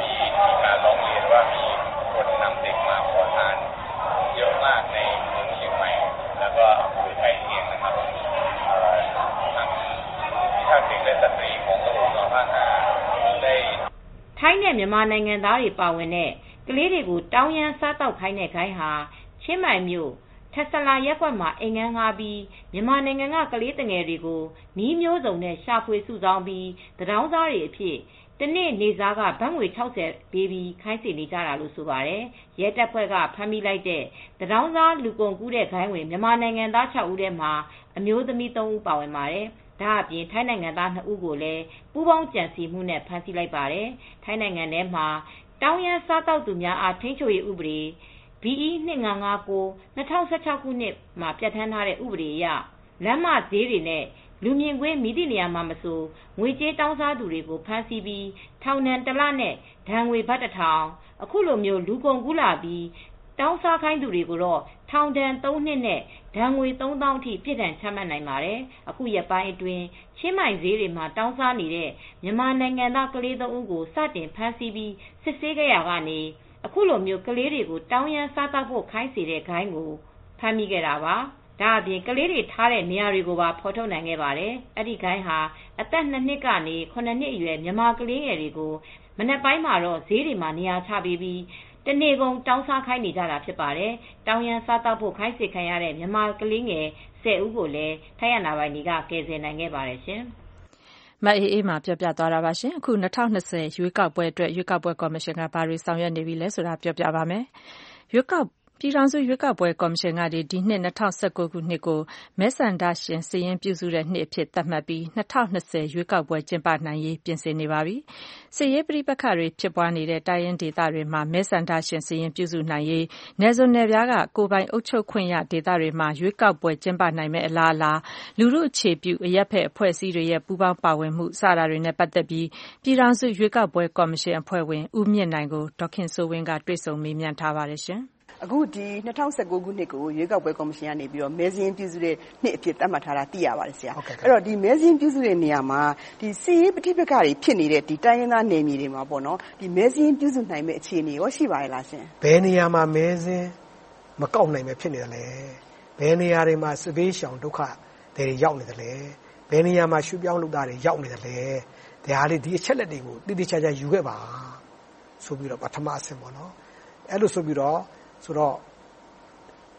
ထိုင်းနဲ့မြန်မာနိုင်ငံသားတွေပါဝင်တဲ့ကလေးတွေကိုတောင်းရမ်းစားတောက်ခိုင်းတဲ့ဂိုဏ်းဟာချင်းမိုင်မြို့ထက်ဆလာရက်ကွက်မှာအိမ်ငန်းငှားပြီးမြန်မာနိုင်ငံကကလေးငယ်တွေကိုနည်းမျိုးစုံနဲ့ရှာဖွေစုဆောင်းပြီးတံတောင်းစားတွေအဖြစ်တနေ့နေစားကဘတ်ငွေ60ပေးပြီးခိုင်းစေနေကြတာလို့ဆိုပါတယ်။ရဲတပ်ဖွဲ့ကဖမ်းမိလိုက်တဲ့တံတောင်းစားလူကုန်ကူးတဲ့ဂိုဏ်းဝင်မြန်မာနိုင်ငံသား6ဦးထဲမှာအမျိုးသမီး3ဦးပါဝင်ပါတယ်။ဒါအပြင်ထိုင်းနိုင်ငံသား2ဦးကိုလည်းပူးပေါင်းကြံစည်မှုနဲ့ဖမ်းဆီးလိုက်ပါတယ်။ထိုင်းနိုင်ငံထဲမှာတောင်းရမ်းစားတောက်သူများအားထိန်းချုပ်ရေးဥပဒေ BE 2559 2016ခုနှစ်မှာပြဋ္ဌာန်းထားတဲ့ဥပဒေအရလမ်းမဈေးတွေနဲ့လူမြင်ကွင်းမိသည့်နေရာမှာမဆိုငွေကြေးတောင်းစားသူတွေကိုဖမ်းဆီးပြီးထောင်ဒဏ်1လနဲ့ဒဏ်ငွေဘတ်1000အခုလိုမျိုးလူကုန်ကူးလာပြီးတောင်းစားခိုင်းသူတွေကိုတော့ထောင်ဒဏ်3နှစ်နဲ့ဒဏ်ငွေ3000အထိပြစ်ဒဏ်ချမှတ်နိုင်ပါတယ်။အခုရက်ပိုင်းအတွင်းချင်းမိုင်ဈေးတွေမှာတောင်းစားနေတဲ့မြန်မာနိုင်ငံသားကလေး3ဦးကိုစတင်ဖမ်းဆီးပြီးစစ်ဆေးခဲ့ရကနေအခုလိုမျိုးကလေးတွေကိုတောင်းရမ်းစားတောက်ဖို့ခိုင်းစေတဲ့ဂိုဏ်းကိုဖမ်းမိခဲ့တာပါ။ဒါအပြင်ကလေးတွေထားတဲ့နေရာတွေကိုပါဖော်ထုတ်နိုင်ခဲ့ပါတယ်။အဲဒီဂိုဏ်းဟာအသက်2နှစ်ကနေ9နှစ်အရွယ်မြန်မာကလေးငယ်တွေကိုမနက်ပိုင်းမှာတော့ဈေးတွေမှာနေရာချပေးပြီးတနေ့ကုန်တောင်းစားခိုင်းနေကြတာဖြစ်ပါတယ်။တောင်းရမ်းစားတောက်ဖို့ခိုင်းစေခံရတဲ့မြန်မာကလေးငယ်10ဦးကိုလည်းထိုင်းအာဏာပိုင်တွေကကယ်ဆယ်နိုင်ခဲ့ပါတယ်ရှင်။မအေးအေးမှာပြောပြသွားတာပါရှင်။အခု2020ရွေးကောက်ပွဲအတွက်ရွေးကောက်ပွဲကော်မရှင်ကဘာတွေဆောင်ရွက်နေပြီလဲဆိုတာပြောပြပါမယ်။ပြည်ထောင်စုရွေးကောက်ပွဲကော်မရှင်ကဒီနှစ်2019ခုနှစ်ကိုမဲဆန္ဒရှင်စာရင်းပြုစုတဲ့နှစ်အဖြစ်သတ်မှတ်ပြီး2020ရွေးကောက်ပွဲကျင်းပနိုင်ရေးပြင်ဆင်နေပါပြီ။စစ်ရေးပဋိပက္ခတွေဖြစ်ပွားနေတဲ့တိုင်းရင်းဒေသတွေမှာမဲဆန္ဒရှင်စာရင်းပြုစုနိုင်ရေးနယ်စွန်နယ်ပြားကကိုယ်ပိုင်အုပ်ချုပ်ခွင့်ရဒေသတွေမှာရွေးကောက်ပွဲကျင်းပနိုင်မယ့်အလားအလာလူထုအခြေပြုအရပ်ဖက်အဖွဲ့အစည်းတွေရဲ့ပူးပေါင်းပါဝင်မှုစတာတွေနဲ့ပတ်သက်ပြီးပြည်ထောင်စုရွေးကောက်ပွဲကော်မရှင်အဖွဲ့ဝင်ဦးမြင့်နိုင်ကိုဒေါက်ခင်စိုးဝင်းကတွေ့ဆုံမေးမြန်းထားပါတယ်ရှင်။အခုဒီ2019ခုနှစ်ကိုရွေးကောက်ပွဲကော်မရှင်ကနေပြီးတော့မဲစင်းပြုစုတဲ့နှစ်အဖြစ်သတ်မှတ်ထားတာသိရပါတယ်ဆရာ။အဲ့တော့ဒီမဲစင်းပြုစုတဲ့နေရာမှာဒီစီရေးပဋိပက္ခတွေဖြစ်နေတဲ့ဒီတိုင်းရင်းသားနယ်မြေတွေမှာပေါ့နော်ဒီမဲစင်းပြုစုနိုင်မဲ့အခြေအနေရောရှိပါရဲ့လားရှင်။ဘယ်နေရာမှာမဲစင်းမကောက်နိုင်မဲ့ဖြစ်နေတယ်လဲ။ဘယ်နေရာတွေမှာစပေးရှောင်ဒုက္ခတွေရောက်နေတယ်လဲ။ဘယ်နေရာမှာရွှေ့ပြောင်းလုပ်သားတွေရောက်နေတယ်လဲ။ဒါဟာလေဒီအချက်လက်တွေကိုတိတိကျကျယူခဲ့ပါဆိုပြီးတော့ပထမအဆင့်ပေါ့နော်။အဲ့လိုဆိုပြီးတော့ဆိုတော့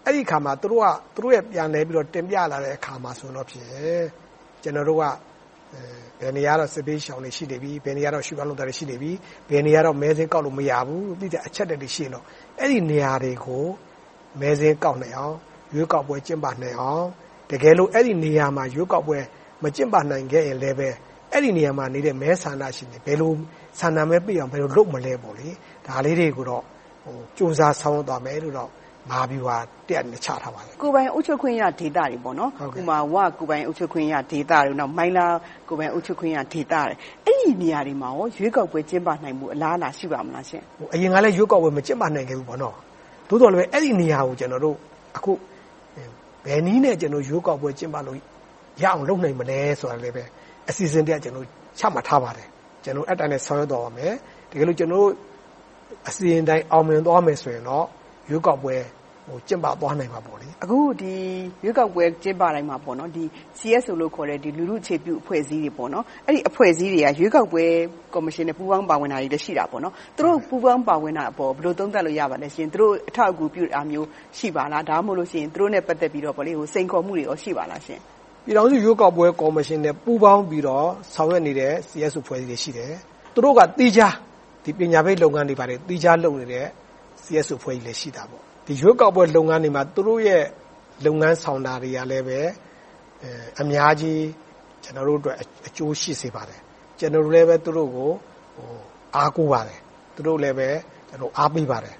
အဲ့ဒီခါမှာသူတို့ရဲ့ပြန်လဲပြီးတော့တင်ပြလာတဲ့အခါမှာဆိုတော့ဖြင့်ကျွန်တော်တို့ကဘယ်နေရာတော့စစ်ပေးရှောင်နေရှိနေပြီဘယ်နေရာတော့ရှုပ်လုံးတွေရှိနေပြီဘယ်နေရာတော့မဲစင်းကောက်လို့မရဘူးပြီးတဲ့အချက်တွေရှိတော့အဲ့ဒီနေရာတွေကိုမဲစင်းကောက်နိုင်အောင်ရွေးကောက်ပွဲကျင်းပနိုင်အောင်တကယ်လို့အဲ့ဒီနေရာမှာရွေးကောက်ပွဲမကျင်းပနိုင်ခဲ့ရင်လည်းပဲအဲ့ဒီနေရာမှာနေတဲ့မဲဆန္ဒရှင်တွေဘယ်လိုဆန္ဒမဲပြအောင်ဘယ်လိုလုပ်မလဲပေါ့လေဒါလေးတွေကိုတော့စူးစမ်းဆောင်သွားမယ်လို့တော့မာဘီဝါတက်နေချထားပါလေကိုပိုင်အုပ်ချုပ်ခွင့်ရဒေသတွေပေါ့နော်ဥမာဝကိုပိုင်အုပ်ချုပ်ခွင့်ရဒေသတွေနောက်မိုင်းလာကိုပိုင်အုပ်ချုပ်ခွင့်ရဒေသတွေအဲ့ဒီနေရာတွေမှာရောရွေးကောက်ပွဲကျင်းပနိုင်မှုအလားအလာရှိပါမလားရှင်အရင်ကလည်းရွေးကောက်ပွဲမကျင်းပနိုင်ခဲ့ဘူးပေါ့နော်သို့တော်လည်းအဲ့ဒီနေရာကိုကျွန်တော်တို့အခုဘယ်နည်းနဲ့ကျွန်တော်ရွေးကောက်ပွဲကျင်းပလို့ရအောင်လုပ်နိုင်မလဲဆိုတာလည်းပဲအစီအစဉ်တည်းကျွန်တော်ချမှတ်ထားပါတယ်ကျွန်တော်အဲ့တိုင်းနဲ့ဆောင်ရွက်တော့ပါမယ်တကယ်လို့ကျွန်တော်အစီအစဉ်တိုင်းအောင်မြင်သွားမယ်ဆိုရင်တော့ရွေးကောက်ပွဲကျင်းပသွားနိုင်မှာပေါ့လေအခုဒီရွေးကောက်ပွဲကျင်းပတိုင်းမှာပေါ့နော်ဒီ CSO လို့ခေါ်တဲ့ဒီလူထုအခြေပြုအဖွဲ့အစည်းတွေပေါ့နော်အဲ့ဒီအဖွဲ့အစည်းတွေကရွေးကောက်ပွဲကော်မရှင်နဲ့ပူးပေါင်းပါဝင်တာတွေလည်းရှိတာပေါ့နော်သူတို့ပူးပေါင်းပါဝင်တာအပေါ်ဘယ်လိုသုံးသပ်လို့ရပါလဲရှင်သူတို့အထောက်အကူပြုတာမျိုးရှိပါလားဒါမှမဟုတ်လို့ရှိရင်သူတို့နဲ့ပတ်သက်ပြီးတော့ပေါ့လေစိန်ခေါ်မှုတွေရောရှိပါလားရှင်ပြည်ထောင်စုရွေးကောက်ပွဲကော်မရှင်နဲ့ပူးပေါင်းပြီးတော့ဆောင်ရွက်နေတဲ့ CSO အဖွဲ့အစည်းတွေရှိတယ်သူတို့ကတီးခြားဒီပညာပေးလုပ်ငန်းတွေပါတယ်တီးခြားလုပ်နေတဲ့ CSO အဖွဲ့ကြီးလည်းရှိတာပေါ့ဒီရွေးကောက်ပွဲလုပ်ငန်းတွေမှာသူတို့ရဲ့လုပ်ငန်းဆောင်တာတွေကလည်းပဲအများကြီးကျွန်တော်တို့အတွက်အကျိုးရှိစေပါတယ်ကျွန်တော်တို့လည်းပဲသူတို့ကိုအားကိုးပါတယ်သူတို့လည်းပဲကျွန်တော်အားပေးပါတယ်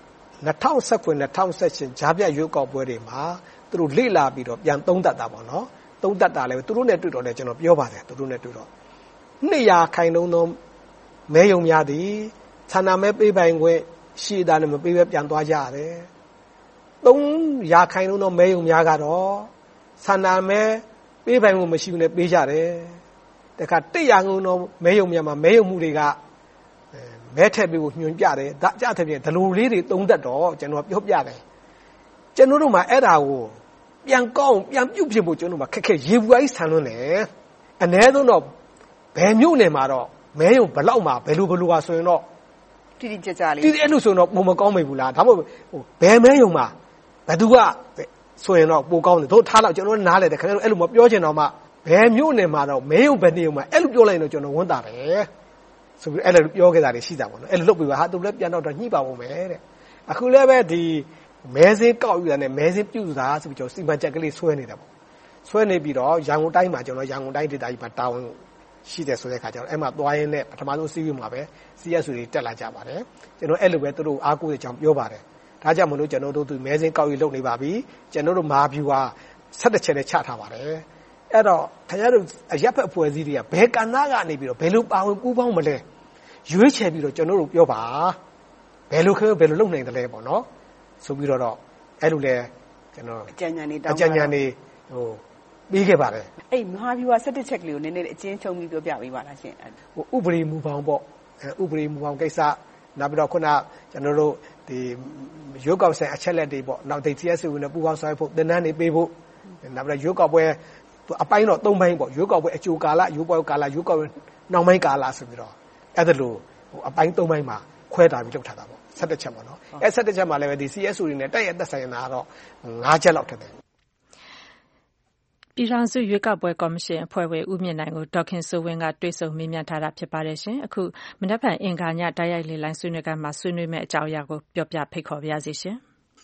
2019 2018ဂျာပြရွေးကောက်ပွဲတွေမှာသူတို့လေ့လာပြီးတော့ပြန်သုံးသပ်တာပေါ့နော်သုံးသပ်တာလည်းသူတို့နဲ့တွေ့တော့လည်းကျွန်တော်ပြောပါတယ်သူတို့နဲ့တွေ့တော့200ခိုင်နှုန်းသောမဲယုံများသည်ဌာနမဲပေးပိုင်ခွင့်ရှိတာနဲ့မပေးဘဲပြန်သွားကြရတယ်300ခိုင်နှုန်းသောမဲယုံများကတော့ဌာနမဲပေးပိုင်ခွင့်မရှိဘူးနဲ့ပေးကြတယ်တခါ100ငုံသောမဲယုံများမှာမဲယုံမှုတွေကမဲထည့်ပေးဖို့ညွှန်ပြတယ်ဒါကြတဲ့ပြင်ဒလိုလေးတွေသုံးသပ်တော့ကျွန်တော်ပြောပြတယ်ကျွန်တော်တို့မှာအဲ့ဒါကိုပြန်ကောင်းပြန်ပြုတ်ဖြစ်ဖို့ကျွန်တော်တို့မှာခက်ခဲရေဘူးအိုက်ဆန်လွန်းတယ်အ ਨੇ ဆုံးတော့ဘယ်မြို့နယ်မှာတော့မဲယုံဘလောက်မှာဘယ်လိုပါဆိုရင်တော့တိတိကျကျလေးတိအဲ့လိုဆိုရင်တော့ပုံမကောင်းမိဘူးလားဒါမှမဟုတ်ဘယ်မဲယုံမှာဘယ်သူကဆိုရင်တော့ပိုကောင်းတယ်တို့ထားတော့ကျွန်တော်နားလဲတယ်ခင်ဗျားတို့အဲ့လိုမပြောချင်တော့မှဘယ်မြို့နယ်မှာတော့မဲယုံဘယ်နေယုံမှာအဲ့လိုပြောလိုက်ရင်တော့ကျွန်တော်ဝန်တာတယ်ဆိုပြီးအဲ့လိုပြောခဲ့တာတွေရှိတာပေါ့နော်အဲ့လိုလုပ်ပြီးပါဟာသူလည်းပြန်တော့ညှိပါဦးမယ်တဲ့အခုလည်းပဲဒီမဲစင်းကောက်ယူတာနဲ့မဲစင်းပြုတ်တာဆိုပြီးကျွန်တော်စီမံချက်ကလေးဆွဲနေတာပေါ့ဆွဲနေပြီးတော့ရန်ကုန်တိုင်းမှာကျွန်တော်ရန်ကုန်တိုင်းဒေသကြီးမှာတာဝန်ရှိတယ်ဆိုတဲ့အခါကျတော့အဲ့မှာသွားရင်းနဲ့ပထမဆုံးစီးပြီးမှာပဲ CSO တွေတက်လာကြပါတယ်ကျွန်တော်အဲ့လိုပဲသူတို့အားကိုးတဲ့အကြောင်းပြောပါတယ်ဒါကြောင့်မလို့ကျွန်တော်တို့သူမဲစင်းကောက်ယူလုပ်နေပါပြီကျွန်တော်တို့မာဗျူဟာ17ချက်နဲ့ချထားပါတယ်အဲ့တော့ခင်ဗျားတို့အရက်ဖက်အဖွဲ့အစည်းတွေကဘယ်ကဏ္ဍကနေပြီးတော့ဘယ်လိုပါဝင်ပူးပေါင်းမလဲရွေးချယ်ပြီးတော့ကျွန်တော်တို့ပြောပါဘယ်လိုလုပ်နိုင်တယ်လဲပေါ့နော်ဆိုပြီးတော့အဲ့လိုလဲကျွန်တော်အကြံဉာဏ်တွေပြီးခဲ့ပါတယ်အဲ့မဟာဗျူဟာ17ချက်ကလေးကိုနည်းနည်းအချင်းချုံပြီးပြောပြပေးပါလားရှင်ဥပဒေမူပေါင်းပေါ့ဥပဒေမူပေါင်းကိစ္စနောက်ပြီးတော့ခုနကျွန်တော်တို့ဒီရွေးကောက်ဆိုင်အချက်လက်တွေပေါ့နောက် CSO နဲ့ပူးပေါင်းဆောင်ရွက်ဖို့သင်တန်းတွေပေးဖို့နောက်ပြီးတော့ရွေးကောက်ပွဲအပိုင်းတော့3ပိုင်းပေါ့ရွေးကောက်ပွဲအကျိုးကာလရွေးကောက်ကာလရွေးကောက်နောက်ပိုင်းကာလဆိုပြီးတော့အဲ့ဒါလိုအပိုင်း3ပိုင်းမှာခွဲတာပြီးလုပ်ထားတာပေါ့17ချက်ပေါ့နော်အဲ့17ချက်မှာလည်းပဲဒီ CSO တွေနဲ့တက်ရသက်ဆိုင်တာတော့5ချက်လောက်ထက်တယ်ပြည်ထောင်စုရွေးကောက်ပွဲကော်မရှင်အဖွဲ့ဝင်ဦးမြင့်နိုင်ကိုဒေါက်ခင်စိုးဝင်းကတွေ့ဆုံမေးမြန်းထားတာဖြစ်ပါတယ်ရှင်အခုမနက်ဖြန်အင်္ဂါညတိုက်ရိုက်လေလိုင်းဆွေးနွေးခန်းမှာဆွေးနွေးမယ့်အကြောင်းအရာကိုပြောပြဖိတ်ခေါ်ပါရစေရှင်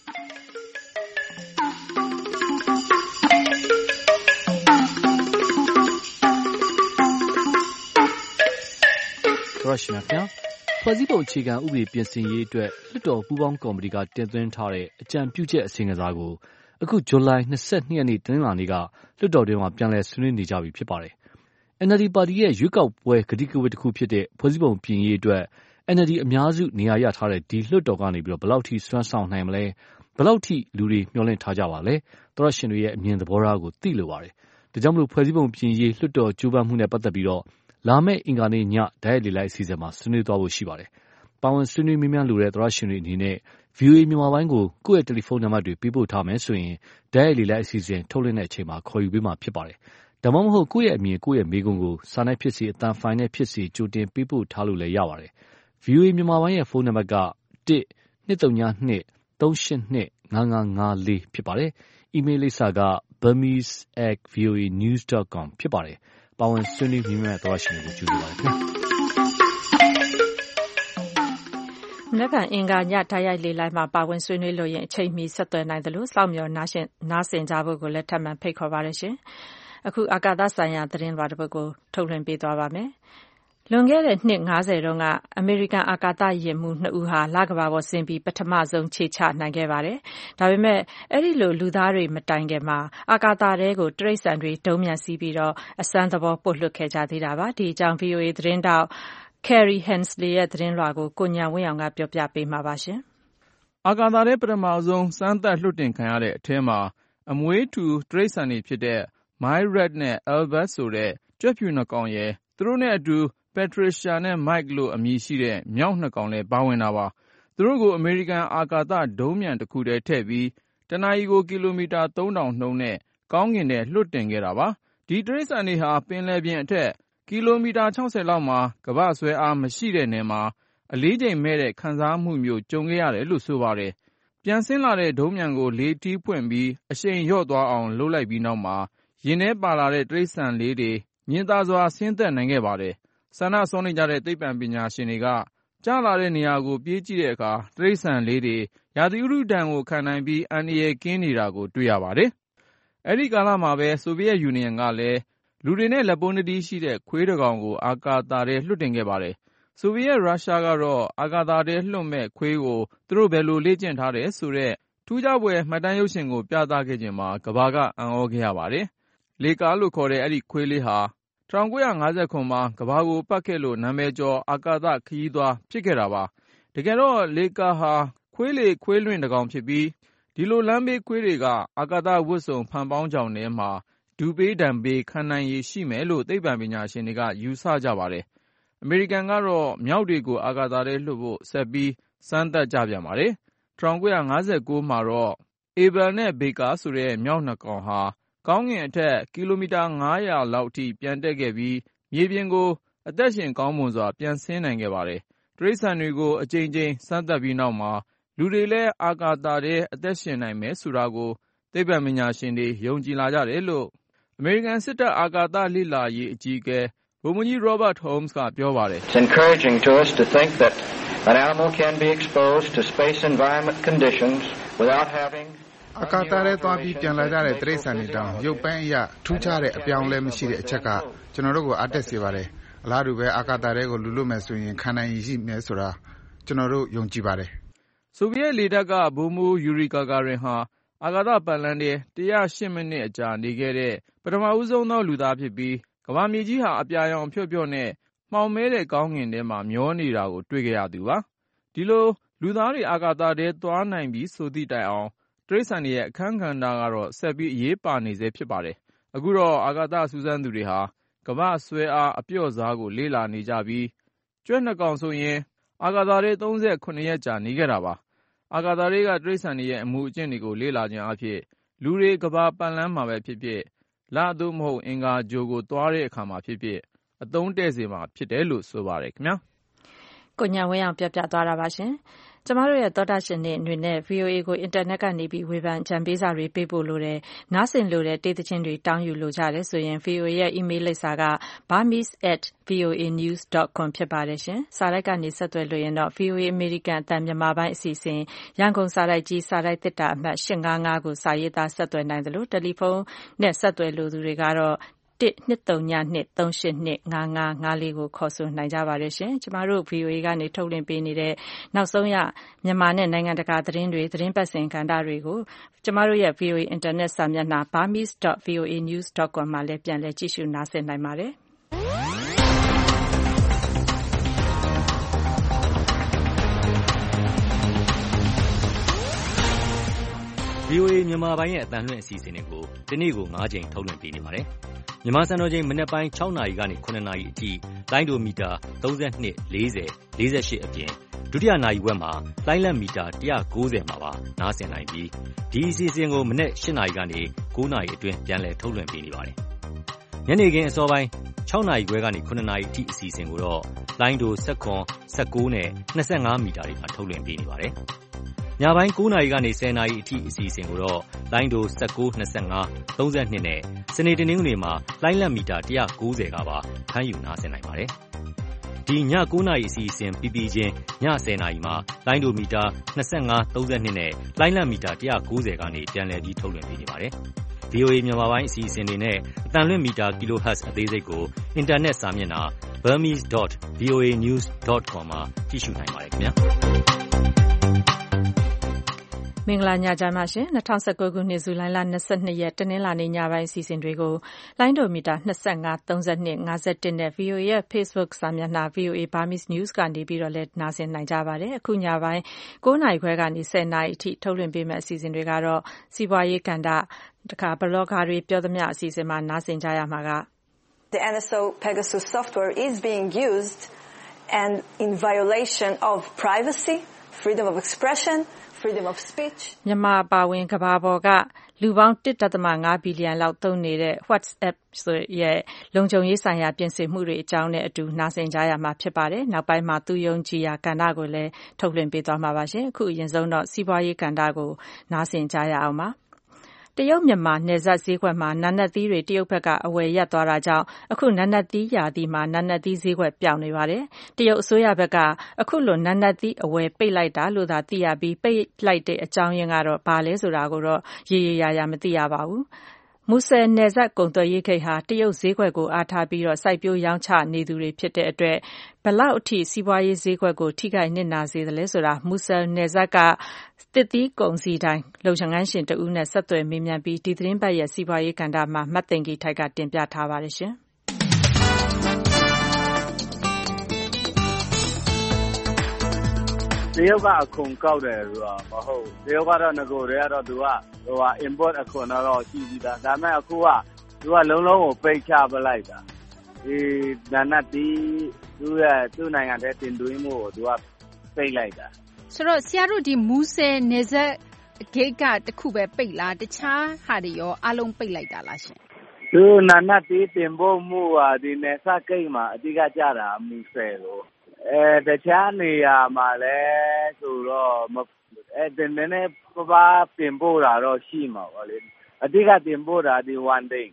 ရရှိမြတ်ဖွဲ့စည်းပုံအခြေခံဥပဒေပြင်ဆင်ရေးအတွက်လွှတ်တော်ပူးပေါင်းကော်မတီကတင်သွင်းထားတဲ့အကြံပြုချက်အစီရင်ခံစာကိုအခုဇူလိုင်22ရက်နေ့တနင်္လာနေ့ကလွှတ်တော်တွင်မှာပြန်လည်ဆွေးနွေးနေကြပြီဖြစ်ပါတယ်။ NLD ပါတီရဲ့ရွေးကောက်ပွဲကတိကဝတ်တစ်ခုဖြစ်တဲ့ဖွဲ့စည်းပုံပြင်ရေးအတွက် NLD အများစုနေရာရထားတဲ့ဒီလွှတ်တော်ကနေပြီးတော့ဘယ်လောက်ထိစွမ်းဆောင်နိုင်မလဲဘယ်လောက်ထိလူတွေမျှော်လင့်ထားကြပါလဲ။သောရရှင်တွေရဲ့အမြင်သဘောထားကိုသိလိုပါတယ်။ဒါကြောင့်မလို့ဖွဲ့စည်းပုံပြင်ရေးလွှတ်တော်ကြိုးပမ်းမှုနဲ့ပတ်သက်ပြီးတော့လာမယ့်အင်္ဂါနေ့ညဓာတ်ရိုက်လေလိုက်အစီအစဉ်မှာဆွေးနွေးသွားဖို့ရှိပါတယ်။ပါဝင်ဆွေးနွေးမေးမြန်းလိုတဲ့သောရရှင်တွေအနေနဲ့ VOA မြန်မာပိုင်းကိုကိုယ့်ရဲ့တယ်လီဖုန်းနံပါတ်တွေပေးပို့ထားမယ်ဆိုရင်ဓာတ်ရိုက်လေလိုက်အစီအစဉ်ထုတ်လွှင့်တဲ့အချိန်မှာခေါ်ယူပေးမှာဖြစ်ပါတယ်။ဒါမှမဟုတ်ကိုယ့်ရဲ့အမြင်ကိုယ့်ရဲ့မေးခွန်းကိုစာနဲ့ဖြစ်စေအသံဖိုင်နဲ့ဖြစ်စေကြိုတင်ပေးပို့ထားလို့လည်းရပါတယ်။ VOA မြန်မာပိုင်းရဲ့ဖုန်းနံပါတ်က1-232-382-5 5554 ဖြစ်ပါတယ်။ အီးမေးလ်လိပ်စာက burmese@voanews.com ဖြစ်ပါတယ်။ပါဝင်ဆွေးနွေးမြင်းမြတ်သောရှင်တွေကိုကြိုဆိုပါတယ်ခင်ဗျာ။မနက်ဖြန်အင်္ဂါညတိုက်ရိုက်လေလိုင်းမှာပါဝင်ဆွေးနွေးလို့ရင်အချိန်မီဆက်သွယ်နိုင်တယ်လို့စောင့်မျှော်နားဆင်ကြဖို့ကိုလည်းထပ်မံဖိတ်ခေါ်ပါတယ်ရှင်။အခုအာကာသဆိုင်ရာသတင်းလွှာတစ်ပုဒ်ကိုထုတ်လွှင့်ပေးသွားပါမယ်။လွန်ခဲ့တဲ့နှစ်50တုန်းကအမေရိကန်အာကာသယာဉ်မှူး2ဦးဟာလကမ္ဘာပေါ်ဆင်းပြီးပထမဆုံးခြေချနိုင်ခဲ့ပါတယ်။ဒါပေမဲ့အဲ့ဒီလိုလူသားတွေမတိုင်ခင်မှာအာကာသထဲကိုတိရစ္ဆာန်တွေဒုံးမြန်စီးပြီးတော့အစမ်းသဘောပို့လွှတ်ခဲ့ကြသေးတာပါ။ဒီအကြောင်း VOA သတင်းတောက်Kerry Hensley ရဲ့သတင်းလွှာကိုကိုညာဝင်းအောင်ကပြောပြပေးမှာပါရှင်။အာကာသထဲပထမဆုံးစမ်းသပ်လွှတ်တင်ခံရတဲ့အထဲမှာအမွေးထူတိရစ္ဆာန်တွေဖြစ်တဲ့ Myret နဲ့ Albert ဆိုတဲ့ကြွက်ဖြူနှစ်ကောင်ရယ်သူတို့နဲ့အတူ Patricia နဲ့ Mike လို့အမည်ရှိတဲ့မြောက်နှစ်ကောင်လည်းပါဝင်တာပါ။သူတို့ကိုအမေရိကန်အာကာသဒုံးမြန်တစ်ခုတည်းထည့်ပြီးတနာရီကိုကီလိုမီတာ 3000 နှုန်းနဲ့ကောင်းကင်ထဲလွှတ်တင်ခဲ့တာပါ။ဒီတိရစ္ဆာန်တွေဟာပင်လယ်ပြင်အထက်ကီလိုမီတာ 60 လောက်မှာကမ္ဘာ့ဆွဲအားမရှိတဲ့နေမှာအလေးချိန်မဲ့တဲ့ခံစားမှုမျိုးကြုံခဲ့ရတယ်လို့ဆိုပါတယ်။ပြန်ဆင်းလာတဲ့ဒုံးမြန်ကိုလေထီးဖွင့်ပြီးအရှိန်လျော့သွားအောင်လုပ်လိုက်ပြီးနောက်မှာရင်ထဲပါလာတဲ့တိရစ္ဆာန်လေးတွေညင်သာစွာဆင်းသက်နိုင်ခဲ့ပါတယ်။ဆန္ဒစွန့်နေကြတဲ့သိပ္ပံပညာရှင်တွေကကျလာတဲ့နေရာကိုပြေးကြည့်တဲ့အခါတိရစ္ဆာန်လေးတွေရာသီဥတုဒဏ်ကိုခံနိုင်ပြီးအန္တရာယ်ကင်းနေတာကိုတွေ့ရပါတယ်။အဲဒီကာလမှာပဲဆိုဗီယက်ယူနီယံကလည်းလူတွေနဲ့လက်ပွန်းတတီးရှိတဲ့ခွေးတစ်ကောင်ကိုအာကာသထဲလွှတ်တင်ခဲ့ပါတယ်။ဆိုဗီယက်ရုရှားကတော့အာကာသထဲလွှတ်မဲ့ခွေးကိုသူတို့ဘယ်လိုလေ့ကျင့်ထားတယ်ဆိုတဲ့ထူးခြားဖွယ်မှတ်တမ်းရုပ်ရှင်ကိုပြသခဲ့ခြင်းမှာကမ္ဘာကအံ့ဩခဲ့ရပါတယ်။လေကာလို့ခေါ်တဲ့အဲ့ဒီခွေးလေးဟာ1959မှာကမ္ဘာကိုပတ်ခဲ့လို့နာမည်ကျော်အာကာသခရီးသွားဖြစ်ခဲ့တာပါ။တကယ်တော့လေကာဟာခွေးလေခွေးလွင့်တစ်ကောင်ဖြစ်ပြီးဒီလိုလမ်းဘေးခွေးတွေကအာကာသဝတ်စုံဖန်ပေါင်းကြောင်ထဲမှာဒူပေးဒဏ်ပေးခံနိုင်ရည်ရှိမယ်လို့သိပ္ပံပညာရှင်တွေကယူဆကြပါတယ်။အမေရိကန်ကတော့မြောက်တွေကိုအာကာသထဲလွှတ်ဖို့ဆက်ပြီးစမ်းသပ်ကြပြန်ပါတယ်။1959မှာတော့ Able နဲ့ Baker ဆိုတဲ့မြောက်နှစ်ကောင်ဟာကောင်းကင်အထက်ကီလိုမီတာ900လောက်အထိပြန်တက်ခဲ့ပြီးမြေပြင်ကိုအသက်ရှင်ကောင်းမွန်စွာပြန်ဆင်းနိုင်ခဲ့ပါတယ်။တိရစ္ဆာန်တွေကိုအကြိမ်ကြိမ်စမ်းသပ်ပြီးနောက်မှာလူတွေလည်းအာကာသထဲအသက်ရှင်နိုင်မယ်ဆိုတာကိုသိပ္ပံပညာရှင်တွေယုံကြည်လာကြတယ်လို့အမေရိကန်စစ်တပ်အာကာသလေ့လာရေးအကြီးအကဲဗိုလ်မှူးကြီး Robert Holmes ကပြောပါတယ်။ It's encouraging to us to think that an animal can be exposed to space environment conditions without having အာကာသထဲသွားပြီးပြန်လာကြတဲ့တိရစ္ဆာန်တွေတောင်ရုပ်ပိုင်းအရထူးခြားတဲ့အပြောင်းလဲမရှိတဲ့အချက်ကကျွန်တော်တို့ကိုအားတက်စေပါတယ်။အလားတူပဲအာကာသထဲကိုလူလွတ်မယ်ဆိုရင်ခံနိုင်ရည်ရှိမယ်ဆိုတာကျွန်တော်တို့ယုံကြည်ပါတယ်။ဆိုဗီယက်လေတပ်ကဗိုလ်မှူးယူရီဂါဂါရင်ဟာအာကာသပတ်လမ်းထဲ108မိနစ်အကြာနေခဲ့တဲ့ပထမဦးဆုံးသောလူသားဖြစ်ပြီးကမ္ဘာမြေကြီးဟာအပြာရောင်ဖြော့ဖြော့နဲ့မှောင်မဲတဲ့ကောင်းကင်ထဲမှာမျောနေတာကိုတွေ့ခဲ့ရသူပါ။ဒီလိုလူသားတွေအာကာသထဲသွားနိုင်ပြီဆိုသည့်တိုင်အောင်တိရစ္ဆာန်တွေရဲ့အခန်းကဏ္ဍကတော့ဆက်ပြီးအရေးပါနေစေဖြစ်ပါတယ်။အခုတော့အာကာသစူးစမ်းသူတွေဟာကမ္ဘာ့ဆွဲအားအပြော့စားကိုလေ့လာနေကြပြီးကြွက်နှစ်ကောင်ဆိုရင်အာကာသထဲ38ရက်ကြာနေခဲ့တာပါ။အာကာသတွေကတိရစ္ဆာန်တွေရဲ့အမှုအကျင့်တွေကိုလေ့လာခြင်းအဖြစ်လူတွေကမ္ဘာပတ်လမ်းမှာပဲဖြစ်ဖြစ်လသို့မဟုတ်အင်္ဂါဂြိုလ်ကိုသွားတဲ့အခါမှာဖြစ်ဖြစ်အသုံးတဲ့စေမှာဖြစ်တယ်လို့ဆိုပါတယ်ခင်ဗျာ။ကိုညာဝင်းအောင်ပြပြသွားတာပါရှင်။ကျမတို့ရဲ့သောတာရှင်တွေအနေနဲ့ VOA ကိုအင်တာနက်ကနေပြီးဝေဖန်ကြံပေးစာတွေပေးပို့လို့တယ်။နားဆင်လို့တဲ့တေးသချင်းတွေတောင်းယူလို့ကြတယ်ဆိုရင် VOA ရဲ့ email လိပ်စာက burmese@voanews.com ဖြစ်ပါတယ်ရှင်။စာတိုက်ကနေဆက်သွယ်လို့ရင်တော့ VOA American အသံမြန်မာပိုင်းအစီအစဉ်ရန်ကုန်စာတိုက်ကြီးစာတိုက်သစ်တာအမှတ်855ကိုစာရေးသားဆက်သွယ်နိုင်တယ်လို့တယ်လီဖုန်းနဲ့ဆက်သွယ်လို့သူတွေကတော့1-232-382-5554ကိုခေါ်ဆိုနိုင်ကြပါတယ်ရှင်။ကျမတို့ VOA ကနေထုတ်လွှင့်ပေးနေတဲ့နောက်ဆုံးရမြန်မာနဲ့နိုင်ငံတကာသတင်းတွေသတင်းပတ်စဉ်ကဏ္ဍတွေကိုကျမတို့ရဲ့ VOA Internet စာမျက်နှာ burmese.voanews.com မှာလည်းပြန်လည်ကြည့်ရှုနားဆင်နိုင်ပါတယ်။ VOA မြန်မာပိုင်းရဲ့အသံလွှင့်အစီအစဉ်တွေကိုဒီနေ့ကို9ချိန်ထုတ်လွှင့်ပေးနေပါတယ်။မြန်မာစံတော်ချိန်မနက်ပိုင်း6နာရီကနေ9နာရီအထိလိုင်းဒိုမီတာ32 40 48အပြင်ဒုတိယနာရီဝက်မှာလိုင်းလက်မီတာ190မှာပါနားဆင်နိုင်ပြီးဒီအစီအစဉ်ကိုမနက်8နာရီကနေ9နာရီအတွင်းပြန်လည်ထုတ်လွှင့်ပေးနေပါတယ်။ညနေခင်းအစောပိုင်း6နာရီခွဲကနေ9နာရီအထိအစီအစဉ်ကိုတော့လိုင်းဒို19 19နဲ့25မီတာတွေမှာထုတ်လွှင့်ပေးနေပါတယ်။ညပိုင်း9 နာရီကနေ10 နာရီအထိအစီအစဉ်ကိုတော့လိုင်းဒို19 25 32နဲ့စနေတနင်္ဂနွေမှာလိုင်းလက်မီတာ190ကပါဖမ်းယူနားဆင်နိုင်ပါတယ်။ဒီည9 နာရီအစီအစဉ်ပြီးပြီးချင်းည10 နာရီမှာလိုင်းဒိုမီတာ25 32နဲ့လိုင်းလက်မီတာ190ကနေပြန်လည်ပြီးထုတ်လွှင့်ပေးနေပါတယ်။ VOA မြန်မာပိုင်းအစီအစဉ်တွေနဲ့အသံလွှင့်မီတာ kHz အသေးစိတ်ကိုအင်တာနက်စာမျက်နှာ burmese.voanews.com မှာကြည့်ရှုနိုင်ပါတယ်ခင်ဗျာမင်္ဂလာညချမ်းပါရှင်2019ခုနှစ်ဇူလိုင်လ22ရက်တနင်္လာနေ့ညပိုင်းအစီအစဉ်တွေကိုလိုင်းဒိုမီတာ25 32 51နဲ့ VOA ရဲ့ Facebook စာမျက်နှာ VOA Burmese News ကနေပြီးတော့လည်းနားဆင်နိုင်ကြပါတယ်အခုညပိုင်း9နာရီခွဲကနေ10နာရီအထိထုတ်လွှင့်ပေးမယ့်အစီအစဉ်တွေကတော့စီးပွားရေးကဏ္ဍတခါဘလော့ဂါတွေပြောသမျှအစီအစဉ်မှာနားဆင်ကြရမှာက The NSO Pegasus software is being used and in violation of privacy, freedom of expression, freedom of speech. မြန်မာပါဝင်ကဘာပေါ်ကလူပေါင်း 1.5 ဘီလီယံလောက်သုံးနေတဲ့ WhatsApp ဆိုရဲ့လုံခြုံရေးဆိုင်ရာပြင်ဆင်မှုတွေအကြောင်းနဲ့အတူနားဆင်ကြရမှာဖြစ်ပါတယ်။နောက်ပိုင်းမှာသူယုံကြည်ရာကဏ္ဍကိုလည်းထုတ်လွှင့်ပေးသွားမှာပါရှင်။အခုအရင်ဆုံးတော့စီးပွားရေးကဏ္ဍကိုနားဆင်ကြရအောင်ပါ။တရုတ်မြန်မာနယ်စပ်ဈေးကွက်မှာနာနတ်သီးတွေတရုတ်ဘက်ကအဝယ်ရပ်သွားတာကြောင့်အခုနာနတ်သီးရာသီမှာနာနတ်သီးဈေးကွက်ပြောင်းနေပါတယ်။တရုတ်အစိုးရဘက်ကအခုလိုနာနတ်သီးအဝယ်ပိတ်လိုက်တာလို့သာသိရပြီးပိတ်လိုက်တဲ့အကြောင်းရင်းကတော့ဘာလဲဆိုတာကိုတော့ရေရေရာရာမသိရပါဘူး။မူဆယ်နယ်စပ်ကုန်သွယ်ရေးဂိတ်ဟာတရုတ်ဈေးကွက်ကိုအားထားပြီးတော့စိုက်ပျိုးရောင်းချနေသူတွေဖြစ်တဲ့အတွက်ဘလောက်အထိစီးပွားရေးဈေးကွက်ကိုထိခိုက်နစ်နာစေသလဲဆိုတာမူဆယ်နယ်စပ်ကတစ်သီးကုန်စည်တိုင်းလုံခြုံရေးရှင်တဦးနဲ့ဆက်သွယ်မေးမြန်းပြီးဒီသတင်းပတ်ရဲ့စီးပွားရေးကဏ္ဍမှာမတ်သိင်္ဂီထိုက်ကတင်ပြထားပါတယ်ရှင်တရုတ်ကအခွန်ကောက်တယ်ဆိုတာမဟုတ်တရုတ်ကတော့ငကိုတွေကတော့သူကimport အခွန်တော့ရှိပြီးသားဒါပေမဲ့အခုကသူကလုံးလုံးကိုပိတ်ချပလိုက်တာဒီနာနတ်တီသူ့နိုင်ငံထဲတင်သွင်းမှုကိုသူကပိတ်လိုက်တာဆိုတော့ဆရာတို့ဒီမူဆယ်နယ်စပ်ဂိတ်ကတခုပဲပိတ်လားတခြားဟာတွေရောအလုံးပိတ်လိုက်တာလားရှင်သူနာနတ်တီတင်ဖို့မှုဟာဒီနယ်စပ်ဂိတ်မှာအဓိကကျတာမူဆယ်ကိုတခြားနေရာမှာလဲဆိုတော့ဒီနည်းနည်းပါးတင်ပို့တာတော့ရှိမှာပါလေအဓိကတင်ပို့တာဒီone day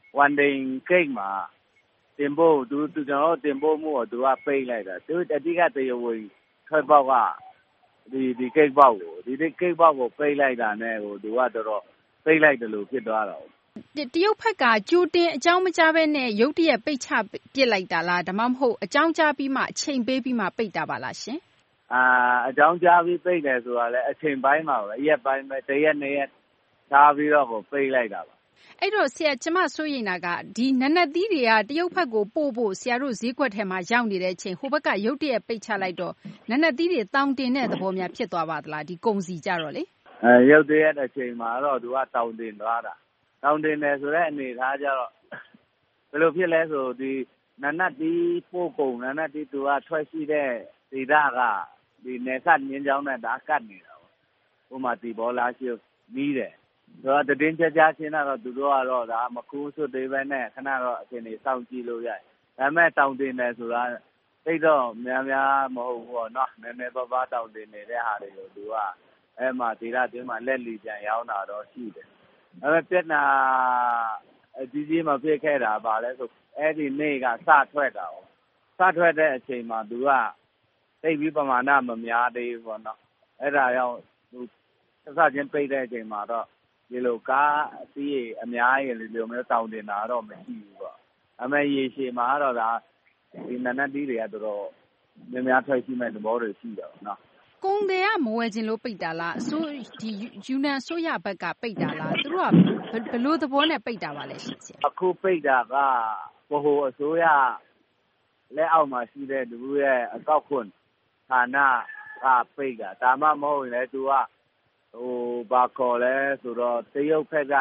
cake မှာတင်ပို့သူကျွန်တော်တင်ပို့မှုကိုသူကပိတ်လိုက်တာသူအဓိကတရားဝင်ထွက်ပေါက်ကဒီ cake ပေါက်ကိုဒီ cake ပေါက်ကိုပိတ်လိုက်တာနဲ့ဟိုသူကတော်တော်ပိတ်လိုက်တယ်လို့ဖြစ်သွားတာတရုတ်ဘက်ကကြိုတင်အကြောင်းမကြားဘဲနဲ့ရုတ်တရက်ပိတ်ချပစ်လိုက်တာလားဒါမှမဟုတ်အကြောင်းကြားပြီးမှအချိန်ပေးပြီးမှပိတ်တာပါလားရှင်အကြောင်းကြားပြီးပိတ်တယ်ဆိုတာလည်းအချိန်ပိုင်းမှာပဲရက်ပိုင်းပဲတစ်ရက်နှစ်ရက်ထားပြီးတော့ကိုပိတ်လိုက်တာပါအဲ့တော့ဆရာကျမစိုးရိမ်တာကဒီနနတ်သီးတွေကတရုတ်ဘက်ကိုပို့ဖို့ဆရာတို့ဈေးကွက်ထဲမှာရောက်နေတဲ့အချိန်ဟိုဘက်ကရုတ်တရက်ပိတ်ချလိုက်တော့နနတ်သီးတွေတောင်းတင်တဲ့သဘောများဖြစ်သွားပါသလားဒီကုန်စီကြတော့လေရုတ်တရက်အချိန်မှာတော့သူကတောင်းတင်သွားတာတောင်းတင်တယ်ဆိုတဲ့အနေထားကြတော့ဘယ်လိုဖြစ်လဲဆိုဒီနနတ်သီးပို့ကုန်နနတ်သီးသူကထွက်ရှိတဲ့ဒေသကဒီနယ်စပ်မြင်းချောင်းနဲ့ဒါကတ်နေတာပေါ့ဥပမာဒီဘောလာရှိနီးတယ်ဆိုတော့တည်င်းကြကြချင်းတော့သူတို့ကတော့ဒါမကူးစွတ်သေးပဲနဲ့ခဏတော့အချိန်နေစောင့်ကြည့်လို့ရတယ်ဒါပေမဲ့တောင်းတင်တယ်ဆိုတာသိတော့များမဟုတ်ဘူးပေါ့နော်နည်းနည်းပါးတောင်းတင်နေတဲ့ဟာတွေကိုသူကအဲ့မှာဒေသတွင်းမှာလက်လီပြန်ရောင်းတာတော့ရှိတယ်ဒါပေမဲ့ပြက်နာအကြီးမဖြစ်ခဲ့တာပါလဲဆိုအဲ့ဒီနေ့ကစထွက်တာ哦စထွက်တဲ့အချိန်မှာသူကသိပြီးပမာဏမများသေးဘူးပေါ့နော်အဲ့ဒါကြောင့်သူစချင်းပိတ်တဲ့အချိန်မှာတော့ဒီလိုကားအစီးအများကြီးဒီလိုမျိုးတောင်းတင်တာတော့မရှိဘူးပေါ့အမေရေရှည်မှာတော့ဒါဒီနနတ်တီးတွေကတော်တော်များထွက်ရှိမဲ့သဘောတွေရှိတယ်နော်ကုန်တွေကမဝယ်ခြင်းလို့ပိတ်တာလားအစိုးဒီယူနန်ဆိုရဘက်ကပိတ်တာလားသူတို့ကဘလို့သဘောနဲ့ပိတ်တာပါလဲရှင်အခုပိတ်တာကဘို့အစိုးရလက်အောက်မှာရှိတဲ့သူရဲ့အကောက်ခွန်ဌာနကပိတ်တာဒါမှမဟုတ်ရင်လည်းသူကဘာခေါ်လဲဆိုတော့တရုတ်ဘက်က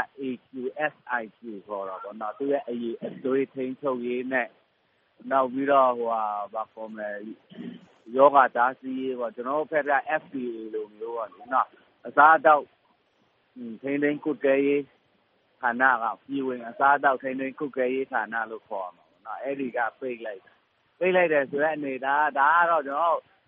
AQSIQ ခေါ်တာပေါ့နော်သူရဲ့အရေးအသွေးထိန်းချုပ်ရေးနဲ့နောက်ပြီးတော့ဘာခေါ်မလဲယောဂတားဆီးရေးပေါ့ကျွန်တော်တို့ဘက်က FDA လိုမျိုးပေါ့နော်အစားအသောက်ထိန်းသိမ်းကုသရေးဌာနကပြည်ဝင်အစားအသောက်ထိန်းသိမ်းကုသရေးဌာနလို့ခေါ်မှာပေါ့နော်အဲ့ဒီကပိတ်လိုက်တယ်ဆိုတဲ့အနေဒါကတော့ကျွန်တော်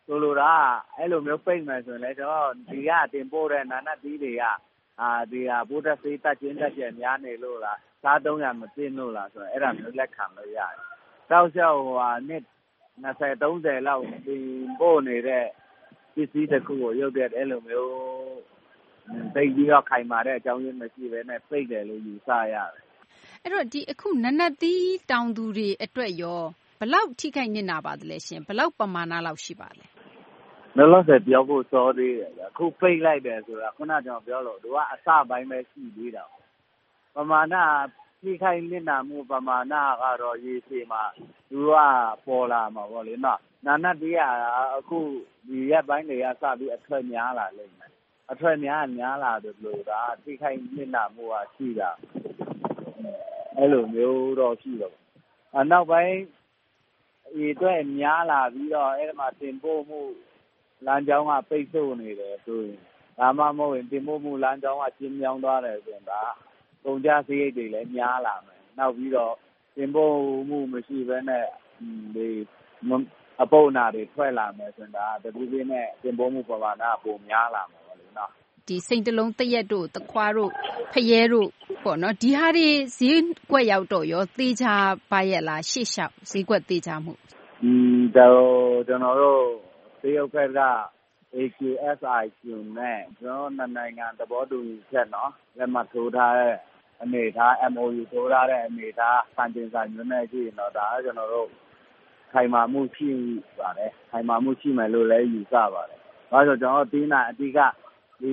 ဆိုလိုတာအဲ့လိုမျိုးပိတ်မယ်ဆိုရင်လည်းကျွန်တော်ဒီကတင်ပို့တဲ့နာနတ်သီးတွေကဒီပိုးတက်ဆေးတက်ချင်းတက်ကျက်များနေလို့လားစား300မပြည့်လို့လားဆိုတော့အဲ့ဒါမျိုးလက်ခံလို့ရတယ်တောက်လျှောက်နှစ်20-30လောက်တင်ပို့နေတဲ့ပစ္စည်းတစ်ခုကိုရုပ်တဲ့အဲ့လိုမျိုးသိပြီးတော့ခိုင်မာတဲ့အကြောင်းရင်းမရှိဘဲနဲ့ပိတ်တယ်လို့ယူဆရတယ်အဲ့တော့ဒီအခုနနတ်သီးတောင်သူတွေအတွက်ရောဘလောက်ထိခိုက်နစ်နာပါသလဲရှင်ဘလောက်ပမာဏလောက်ရှိပါလဲလောလောဆယ်ပြောဖို့စောသေးတယ်အခုပိတ်လိုက်တယ်ဆိုတာခုနကျွန်တော်ပြောလို့သူကအစပိုင်းပဲရှိသေးတာပမာဏထိခိုက်နစ်နာမှုပမာဏကတော့ရေရှည်မှာသူကပေါ်လာမှာပေါ့လေနော်နာနတ်တွေကအခုဒီရက်ပိုင်းတွေကစပြီးအထွက်များလာလိမ့်မယ်အထွက်များလာတယ်လို့ဒါထိခိုက်နစ်နာမှုကရှိတာအဲ့လိုမျိုးတော့ရှိတော့နောက်ပိုင်းဒီအတွက်များလာပြီးတော့အဲ့ဒီမှာတင်ပို့မှုလမ်းကြောင်းကပိတ်ဆို့နေတယ်ဆိုရင်ဒါမှမဟုတ်ရင်တင်ပို့မှုလမ်းကြောင်းကကျဉ်းမြောင်းသွားတယ်ဆိုရင်ဒါကုန်ကျစရိတ်တွေလည်းများလာမယ်နောက်ပြီးတော့တင်ပို့မှုမရှိဘဲနဲ့ဒီအပုပ်နာတွေထွက်လာမယ်ဆိုရင်ဒါတပည့်ပြင်းနဲ့တင်ပို့မှုပမာဏပိုများလာမှာပေါ့လေနော်ဒီစိန်တလုံးတရက်တို့တခွားတို့ဖရဲတို့ပေါ့နော်ဒီဟာတွေဈေးကွက်ရောက်တော့ရောသေချာပါရဲ့လားရှေ့လျှောက်ဈေးကွက်သေချာမှုကျွန်တော်တို့တရုတ်ဘက်က AQSIQ နဲ့ကျွန်တော်နိုင်ငံသဘောတူညီချက်နော်လက်မှတ်ထိုးထားတဲ့အနေထား MOU ထိုးထားတဲ့အနေထားစံတင်စာမျိုးနဲ့ကြည့်ရင်တော့ဒါကကျွန်တော်တို့ခိုင်မာမှုရှိပါတယ်ခိုင်မာမှုရှိမယ်လို့လည်းယူဆပါတယ်ဒါဆိုကျွန်တော်တင်းနာအတိကဒီ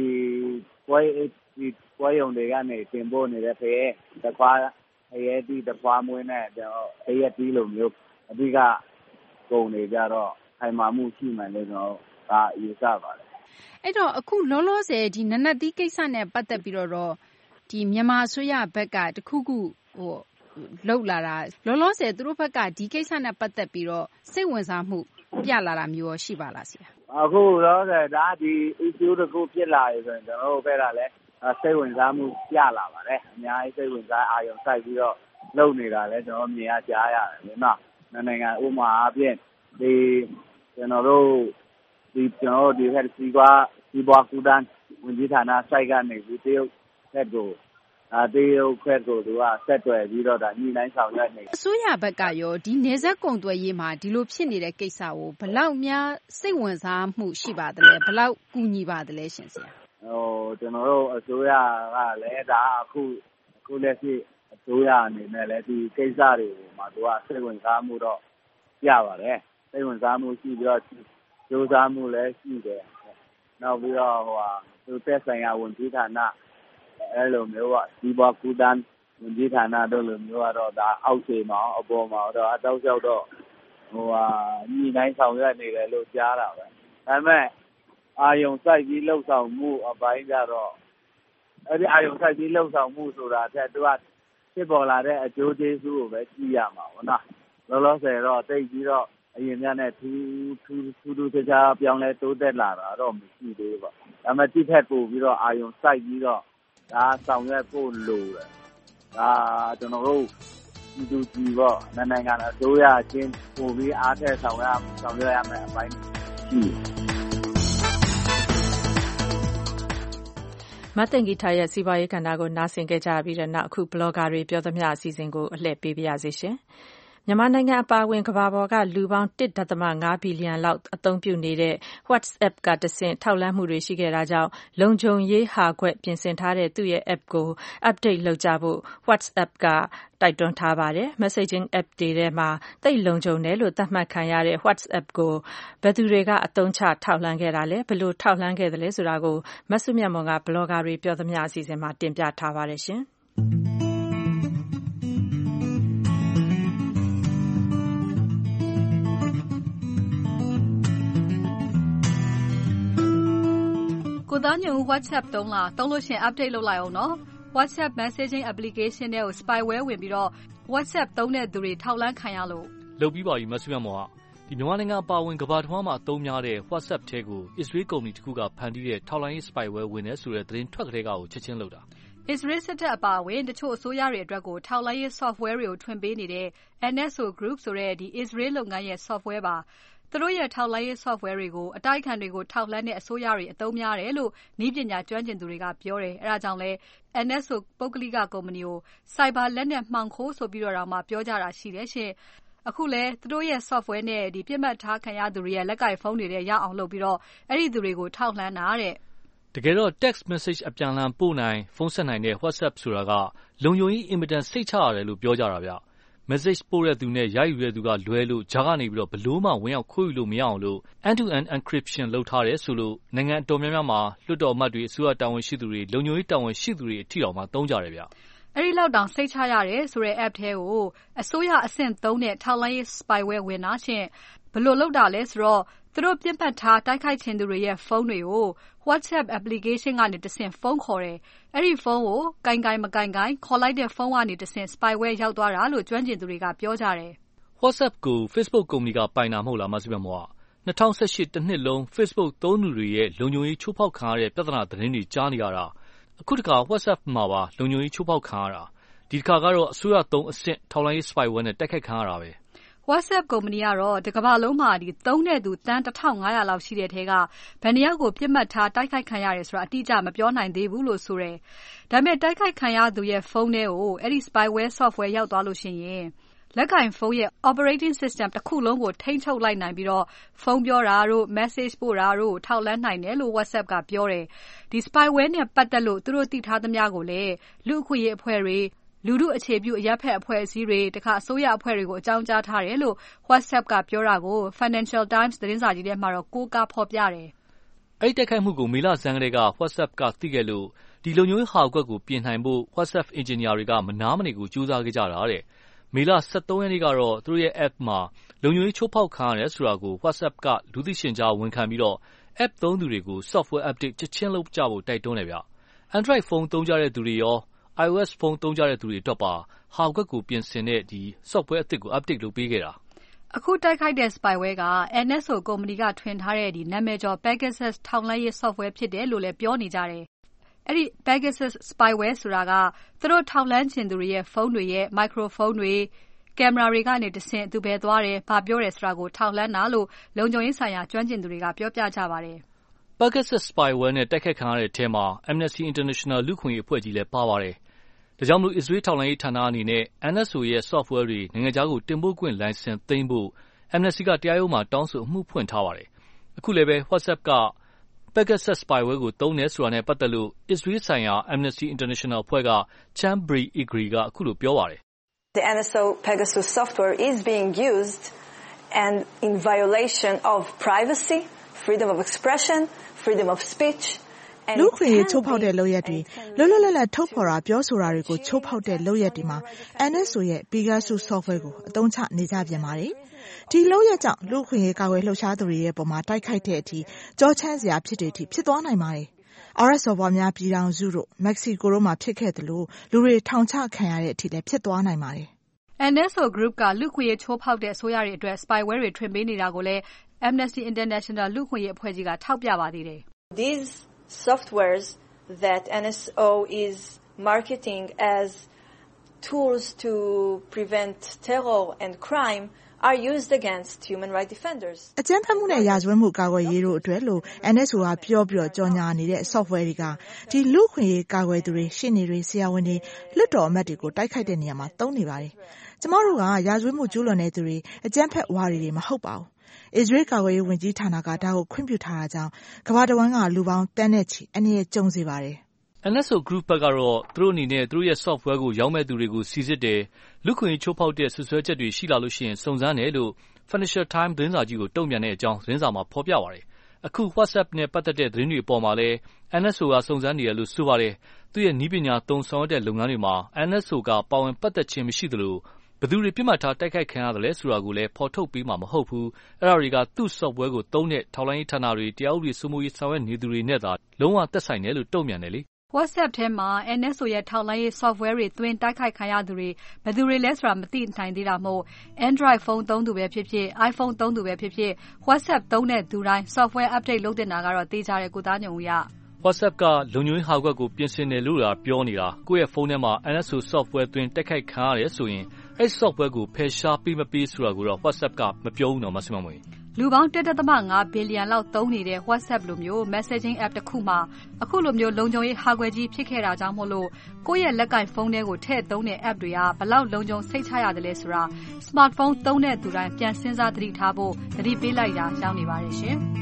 ပွဲရုံတွေကနေတင်ပို့နေတဲ့ဖရဲတခွားဖရဲတီးတခွားမွေးနဲ့ကျွန်တော်ဖရဲတီးလိုမျိုးအတိကကုန်နေကြတော့ခိုင်မာမှုရှိမှလည်းကျွန်တော်ဒါယူဆပါတယ်အဲ့တော့အခုလောလောဆယ်ဒီနနတ်သီးကိစ္စနဲ့ပတ်သက်ပြီးတော့ဒီမြန်မာအစိုးရဘက်ကတခုခုလှုပ်လာတာလောလောဆယ်သူတို့ဘက်ကဒီကိစ္စနဲ့ပတ်သက်ပြီးတော့စိတ်ဝင်စားမှုပြလာတာမျိုးရှိပါလားဆရာအခုလောလောဆယ်ဒါဒီ issue တခုဖြစ်လာရဆိုရင်ကျွန်တော်တို့ဘက်ကလည်းစိတ်ဝင်စားမှုပြလာပါတယ်အများကြီးစိတ်ဝင်စားအာရုံစိုက်ပြီးတော့လုပ်နေတာလည်းကျွန်တော်မြင်ရကြားရတယ်လေနော်နိုင်ငံဥပမာအပြင်ဒီကျွန်တော်တို့ဒီဟက်စီပွားကူတန်းဝန်ကြီးဌာနစိုက်ကနေပြီးတရုတ်ဘက်ကိုသူကဆက်တွယ်ပြီးတော့ဒါညှိနှိုင်းဆောင်ရွက်နေအစိုးရဘက်ကရောဒီနယ်စပ်ကုန်သွယ်ရေးမှာဒီလိုဖြစ်နေတဲ့ကိစ္စကိုဘလောက်များစိတ်ဝင်စားမှုရှိပါသလဲဘလောက်ကူညီပါသလဲရှင်ဆရာကျွန်တော်တို့အစိုးရကလည်းဒါအခုလက်ရှိအစိုးရအနေနဲ့လည်းဒီကိစ္စတွေကိုမှသူကစိတ်ဝင်စားမှုတော့ပြပါတယ်စိတ်ဝင်စားမှုရှိပြီးတော့ကြိုးစားမှုလည်းရှိတယ်နောက်ပြီးတော့သူသက်ဆိုင်ရာဝန်ကြီးဌာနအဲ့လိုမျိုးကဒီဘကူတန်းဝန်ကြီးဌာနတို့လိုမျိုးကတော့ဒါအောက်ခြေမှာအပေါ်မှာတော့အတောက်လျှောက်တော့ညှိနှိုင်းဆောင်ရွက်နေတယ်လို့ကြားတာပဲဒါပေမဲ့အာယုံစိုက်ပြီးလှုပ်ဆောင်မှုအပိုင်းကြတော့အဲ့ဒီအာယုံစိုက်ပြီးလှုပ်ဆောင်မှုဆိုတာတဲ့သူကဖြစ်ပေါ်လာတဲ့အကျိုးကျေးဇူးကိုပဲကြည့်ရမှာပေါ့နော်လောလောဆယ်တော့တိတ်ပြီးတော့အရင်ကနဲ့ထူးခြားပြောင်းလဲတိုးတက်လာတာတော့မရှိသေးဘူးပေါ့ဒါပေမဲ့တိထက်ပို့ပြီးတော့အာယုံစိုက်ပြီးတော့ဒါဆောင်ရွက်ဖို့လိုတယ်ဒါကျွန်တော်တို့ဒီလိုကြီးပေါ့နိုင်ငံအစိုးရချင်းပို့ပြီးအားထည့်ဆောင်ရွက်ရမယ်အပိုင်းရှိမတ်တင်ဂီထားရဲ့စီးပွားရေးကဏ္ဍကိုနားဆင်ခဲ့ကြပြီးတဲ့နောက်အခုဘလော့ဂါတွေပြောသမျှအစီအစဉ်ကိုအလှည့်ပေးပါရစေရှင်မြန်မာနိုင်ငံအပါအဝင်ကမ္ဘာပေါ်ကလူပေါင်း 1.5 ဘီလီယံလောက်အသုံးပြုနေတဲ့ WhatsApp ကတဆင့်ထောက်လှမ်းမှုတွေရှိခဲ့တာကြောင့်လုံခြုံရေးဟာကွက်ပြင်ဆင်ထားတဲ့သူ့ရဲ့ app ကို update လုပ်ကြဖို့ WhatsApp ကတိုက်တွန်းထားပါတယ်။ Messaging app တွေထဲမှာသိပ်လုံခြုံတယ်လို့သတ်မှတ်ခံရတဲ့ WhatsApp ကိုဘယ်သူတွေကအသုံးချထောက်လှမ်းခဲ့တာလဲဘယ်လိုထောက်လှမ်းခဲ့သလဲဆိုတာကိုမဆုမြတ်မွန်ကဘလော့ဂါတွေပြောသမျှအစီအစဉ်မှာတင်ပြထားပါတယ်ရှင်။ကိုသားညုံ WhatsApp သုံးလို့ရှင် update လုပ်လိုက်အောင်နော် WhatsApp messaging application နဲ့ကို spyware ဝင်ပြီးတော့ WhatsApp သုံးတဲ့သူတွေထောက်လှမ်းခံရလို့လုပ်ပြီးပါပြီမဆုမြတ်မောင်ကဒီမြန်မာနိုင်ငံအပါအဝင်ကမ္ဘာတစ်ဝန်းမှာအသုံးများတဲ့ WhatsApp ထဲကို Israel ကုမ္ပဏီတစ်ခုကဖန်တီးတဲ့ထောက်လှမ်းရေး spyware ဝင်နေဆိုတဲ့သတင်းထွက်ကလေးကိုချက်ချင်းလုပ်တာ Israel စစ်တပ်အပါအဝင်တချို့အစိုးရတွေအတွက်ကိုထောက်လှမ်းရေး software တွေကိုထွင်ပေးနေတဲ့ NSO Group ဆိုတဲ့ဒီ Israel လုပ်ငန်းရဲ့ software ပါသူတို့ရဲ့ထောက်လှမ်းရေး software တွေကိုအတိုက်အခံတွေကိုထောက်လှမ်းတဲ့အစိုးရတွေအသုံးများတယ်လို့နည်းပညာကျွမ်းကျင်သူတွေကပြောတယ်။အဲဒါကြောင့်လဲ NSO ပုဂ္ဂလိကကုမ္ပဏီကို cyber လက်နက်မှောင်ခိုးဆိုပြီးတော့မှပြောကြတာရှိတယ်ရှင်။အခုလဲသူတို့ရဲ့ software နဲ့ပြစ်မှတ်ထားခံရသူတွေရဲ့လက်ကင်ဖုန်းတွေထဲရောက်အောင်လုပ်ပြီးတော့အဲ့ဒီသူတွေကိုထောက်လှမ်းတာတဲ့တကယ်တော့ text message အပြန်အလှန်ပို့နိုင်ဖုန်းဆက်နိုင်တဲ့ WhatsApp ဆိုတာကလုံခြုံရေးအင်မတန်စိတ်ချရတယ်လို့ပြောကြတာဗျ message ပို့တဲ့သူနဲ့ရယူတဲ့သူကလွဲလို့ဂျာကနေပြီးတော့ဘလို့မှဝင်ရောက်ခိုးယူလို့မရအောင်လို့ end-to-end encryption လုပ်ထားတယ်ဆိုလို့နိုင်ငံတော်များများမှာလွှတ်တော်အမတ်တွေအစိုးရတာဝန်ရှိသူတွေလုံခြုံရေးတာဝန်ရှိသူတွေအထိတောင်မှသုံးကြတယ်ဗျအဲ့ဒီလောက်တောင်စိတ်ချရတယ်ဆိုတဲ့ app ထဲကိုအစိုးရအဆင့်3နဲ့ထောက်လှမ်းရေး spyware ဝင်တာရှင်ဘယ်လိုလုပ်တာလဲဆိုတော့သူတို့ပြစ်မှတ်ထားတိုက်ခိုက်ခြင်းသူတွေရဲ့ဖုန်းတွေကို WhatsApp application ကနေတဆင့်ဖုန်းခေါ်တယ်။အဲ့ဒီဖုန်းကိုကင်မကင်ခေါ်လိုက်တဲ့ဖုန်းကနေတဆင့် spyware ရောက်သွားတာလို့ကျွမ်းကျင်သူတွေကပြောကြတယ်။ WhatsApp ကို Facebook ကုမ္ပဏီကပိုင်တာမဟုတ်လားမဆီမမော2018တနှစ်လုံး Facebook သုံးသူတွေရဲ့လုံခြုံရေးချိုးဖောက်ခံရတဲ့ပြဿနာသတင်းတွေကြားနေရတာအခုတခါ WhatsApp မှာပါလုံခြုံရေးချိုးဖောက်ခံရတာဒီတစ်ခါကတော့အစိုးရသုံးအဆင့်ထောက်လှမ်းရေး spyware နဲ့တိုက်ခိုက်ခံရတာပဲ WhatsApp ကုမ္ပဏီကတော့တကမ္ဘာလုံးမှာသုံးတဲ့သူတန်း1500လောက်ရှိတဲ့ထဲကဘယ်နှယောက်ကိုပြစ်မှတ်ထားတိုက်ခိုက်ခံရတယ်ဆိုတာအတိအကျမပြောနိုင်သေးဘူးလို့ဆိုတယ်။ဒါပေမဲ့တိုက်ခိုက်ခံရသူရဲ့ဖုန်းထဲကိုအဲ့ဒီ spyware software ရောက်သွားလို့ရှိရင်လက်ကင်ဖုန်းရဲ့ operating system တစ်ခုလုံးကိုထိန်းချုပ်လိုက်နိုင်ပြီးတော့ဖုန်းပြောတာတို့ message ပို့တာတို့ထောက်လှမ်းနိုင်တယ်လို့ WhatsApp ကပြောတယ်။ဒီ spyware နဲ့ပတ်သက်လို့သူတို့သိထားသမျှကိုလည်းလူ့အခွင့်အရေးအဖွဲ့တွေလူထုအခြေပြုအရပ်ဖက်အဖွဲ့အစည်းတွေတခါအစိုးရအဖွဲ့တွေကိုအကြောင်းကြားထားတယ်လို့ WhatsApp ကပြောတာကို Financial Times သတင်းစာကြီးထဲမှာတော့ကိုးကားဖော်ပြတယ်။အဲ့ဒီတိုက်ခိုက်မှုကိုမေလဆန်းကလေးက WhatsApp ကသိခဲ့လို့ဒီလုံခြုံရေးဟာကွက်ကိုပြင်နိုင်ဖို့ WhatsApp engineer တွေကမနားမနေကိုကြိုးစားခဲ့ကြတာတဲ့။မေလ23ရက်နေ့ကတော့သူတို့ရဲ့ app မှာလုံခြုံရေးချိုးဖောက်ခံရတယ်ဆိုတာကို WhatsApp ကလူသိရှင်ကြားဝန်ခံပြီးတော့ app သုံးသူတွေကို software update ချက်ချင်းလုပ်ကြဖို့တိုက်တွန်းတယ်ဗျ။ Android ဖုန်းသုံးကြတဲ့သူတွေရောiOS ဖုန်းသုံးကြတဲ့သူတွေအတွက်ပါဟာကွက်ကိုပြင်ဆင်တဲ့ဒီ software အသစ်ကို update လုပ်ပေးခဲ့တာအခုတိုက်ခိုက်တဲ့ spyware က NSO ကုမ္ပဏီကထွင်ထားတဲ့နာမည်ကျော် Pegasus ထောက်လှမ်းရေး software ဖြစ်တယ်လို့လည်းပြောနေကြတယ်အဲ့ဒီ Pegasus spyware ဆိုတာကသူတို့ထောက်လှမ်းခြင်းသူတွေရဲ့ဖုန်းတွေရဲ့ microphone တွေကင်မရာတွေကနေတဆင့်သူပဲသွားတယ်ဘာပြောတယ်ဆိုတာကိုထောက်လှမ်းတာလို့လုံခြုံရေးဆိုင်ရာကျွမ်းကျင်သူတွေကပြောပြကြပါတယ် Pegasus spyware နဲ့တိုက်ခိုက်ခံရတဲ့အထဲမှာ Amnesty International လူ့ခွင့်ရေးအဖွဲ့ကြီးလည်းပါပါတယ်။ဒါကြောင့်မို့ Israel ထောက်လှမ်းရေးဌာနအနေနဲ့ NSO ရဲ့ software တွေနိုင်ငံခြားကိုတင်ပို့ခွင့်လိုင်စင်သိမ်းဖို့ Amnesty ကတရားရုံးမှာတောင်းဆိုအမှုဖွင့်ထားပါတယ်။အခုလည်းပဲ WhatsApp က Pegasus spyware ကိုသုံးတယ်ဆိုတာနဲ့ပတ်သက်လို့ Israel ဆိုင်ရာ Amnesty International အဖွဲ့က Chambry Igri ကအခုလိုပြောပါတယ်။ The NSO Pegasus software is being used and in violation of privacy, freedom of expression, freedom of speech လူခွင့်ချိုးဖောက်တဲ့လုပ်ရက်တွေလွတ်လွတ်လပ်လပ်ထုတ်ဖော်တာပြောဆိုတာတွေကိုချိုးဖောက်တဲ့လုပ်ရက်တွေမှာ NSO ရဲ့ Pegasus software ကိုအသုံးချနေကြပြန်ပါတယ်။ဒီလုပ်ရက်ကြောင့်လူခွင့်ကာကွယ်လှုပ်ရှားသူတွေရဲ့ပုံမှာတိုက်ခိုက်တဲ့အထိကြောချမ်းစရာဖြစ်တဲ့အထိဖြစ်သွားနိုင်ပါတယ်။ RS စော်ဘွားများပြည်ထောင်စုတို့မက္ကဆီကိုတို့မှာဖြစ်ခဲ့သလိုလူတွေထောင်ချခံရတဲ့အထိလည်းဖြစ်သွားနိုင်ပါတယ်။ NSO Group ကလူခွင့်ချိုးဖောက်တဲ့အစိုးရတွေအတွက် spyware တွေထွင်ပေးနေတာကိုလည်း Amnesty International လူခွင့်အဖွဲ့ကြီးကထောက်ပြပါသေးတယ်။ These softwares that NSO is marketing as tools to prevent terror and crime are used against human rights defenders. အကြမ်းဖက်မှုနဲ့ရာဇဝတ်မှုကာကွယ်ရေးတို့အတွက်လို့ NSO ကပြောပြီးကြော်ညာနေတဲ့ software တွေကဒီလူခွင့်ရေးကာကွယ်သူတွေရှင်းနေတွေဆရာဝန်တွေလွတ်တော်အမတ်တွေကိုတိုက်ခိုက်တဲ့နေရာမှာသုံးနေပါတယ်။ကျမတို့ကရာဇဝတ်မှုကျူးလွန်တဲ့သူတွေအကြမ်းဖက်ဝါဒီတွေမဟုတ်ပါဘူး။ Israel ကာကွယ်ရေးဝန်ကြီးဌာနကဒါကိုခွင့်ပြုထားတာကြောင့်ကမ္ဘာတစ်ဝန်းကလူပေါင်းတန်းနဲ့ချီအနေနဲ့ကြုံစေပါတယ်။ NSO Group ဘက်ကတော့သူတို့အနေနဲ့သူတို့ရဲ့ software ကိုရောင်းမဲ့သူတွေကိုစီစစ်တယ်လူခွင့်ချိုးဖောက်တဲ့ဆွဆွဲချက်တွေရှိလာလို့ရှိရင်စုံစမ်းတယ်လို့ Financial Times သတင်းစာကြီးကိုတုံ့ပြန်တဲ့အကြောင်းသတင်းစာမှာဖော်ပြပါတယ်။အခု WhatsApp နဲ့ပတ်သက်တဲ့သတင်းတွေအပေါ်မှာလည်း NSO ကစုံစမ်းနေတယ်လို့ဆိုပါတယ်။သူ့ရဲ့နည်းပညာသုံးဆောင်တဲ့လုပ်ငန်းတွေမှာ NSO ကပါဝင်ပတ်သက်ခြင်းမရှိသလိုဘယ်သူတွေပြစ်မှတ်ထားတိုက်ခိုက်ခံရတယ်လဲဆိုတာကိုလည်းဖော်ထုတ်ပေးမှာမဟုတ်ဘူး။အဲ့ဒါတွေကသူ့ software ကိုသုံးတဲ့ထောက်လှမ်းရေးဌာနတွေတရားဥပဒေစိုးမိုးရေးဆောင်ရွက်နေသူတွေနဲ့သာလုံးဝသက်ဆိုင်တယ်လို့တုံ့ပြန်တယ်လေ။ WhatsApp ထဲမှာ NSO ရဲ့ထောက်လှမ်းရေး software တွေသွင်းတိုက်ခိုက်ခံရသူတွေဘယ်သူတွေလဲဆိုတာမသိနိုင်သေးတာမို့ Android ဖုန်းသုံးသူပဲဖြစ်ဖြစ် iPhone သုံးသူပဲဖြစ်ဖြစ် WhatsApp သုံးတဲ့သူတိုင်း software update လုပ်တင်တာကတော့သေချာတယ်ကိုသားညုံဦးရ။ WhatsApp ကလုံခြုံရေးဟာကွက်ကိုပြင်ဆင်တယ်လို့ပြောနေတာကိုယ့်ရဲ့ဖုန်းထဲမှာ NSO software သွင်းတိုက်ခိုက်ခံရတယ်ဆိုရင်အဲ့ software ကိုဖယ်ရှားပေးမပေးဆိုတာကိုတော့ WhatsApp ကမပြောဘူးနော်မဆင်မမွေလူပေါင်း 1.5 ဘီလီယံလောက်သုံးနေတဲ့ WhatsApp လိုမျိုး messaging app တစ်ခုမှာအခုလိုမျိုးလုံခြုံရေးဟာကွယ်ကြီးဖြစ်ခဲ့တာကြောင့်မို့လို့ကိုယ့်ရဲ့လက်ကင်ဖုန်းထဲကိုထည့်သုံးတဲ့ app တွေကဘလောက်လုံခြုံစိတ်ချရတယ်လဲဆိုတာ smartphone သုံးတဲ့သူတိုင်းပြန်စဉ်းစားသတိထားဖို့သတိပေးလိုက်တာရောက်နေပါတယ်ရှင်။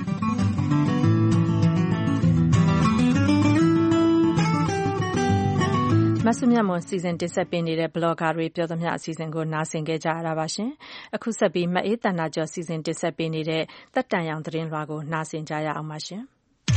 မဆုမြတ်မွန်စီစဉ်တင်ဆက်ပေးနေတဲ့ blogger တွေပြောသမျှအစီအစဉ်ကိုနားဆင်ခဲ့ကြရတာပါရှင်။အခုဆက်ပြီးမအေးတန်နာကျော်စီစဉ်တင်ဆက်ပေးနေတဲ့သက်တန်ရောင်သတင်းလွှာကိုနားဆင်ကြရအောင်ပါရှင်။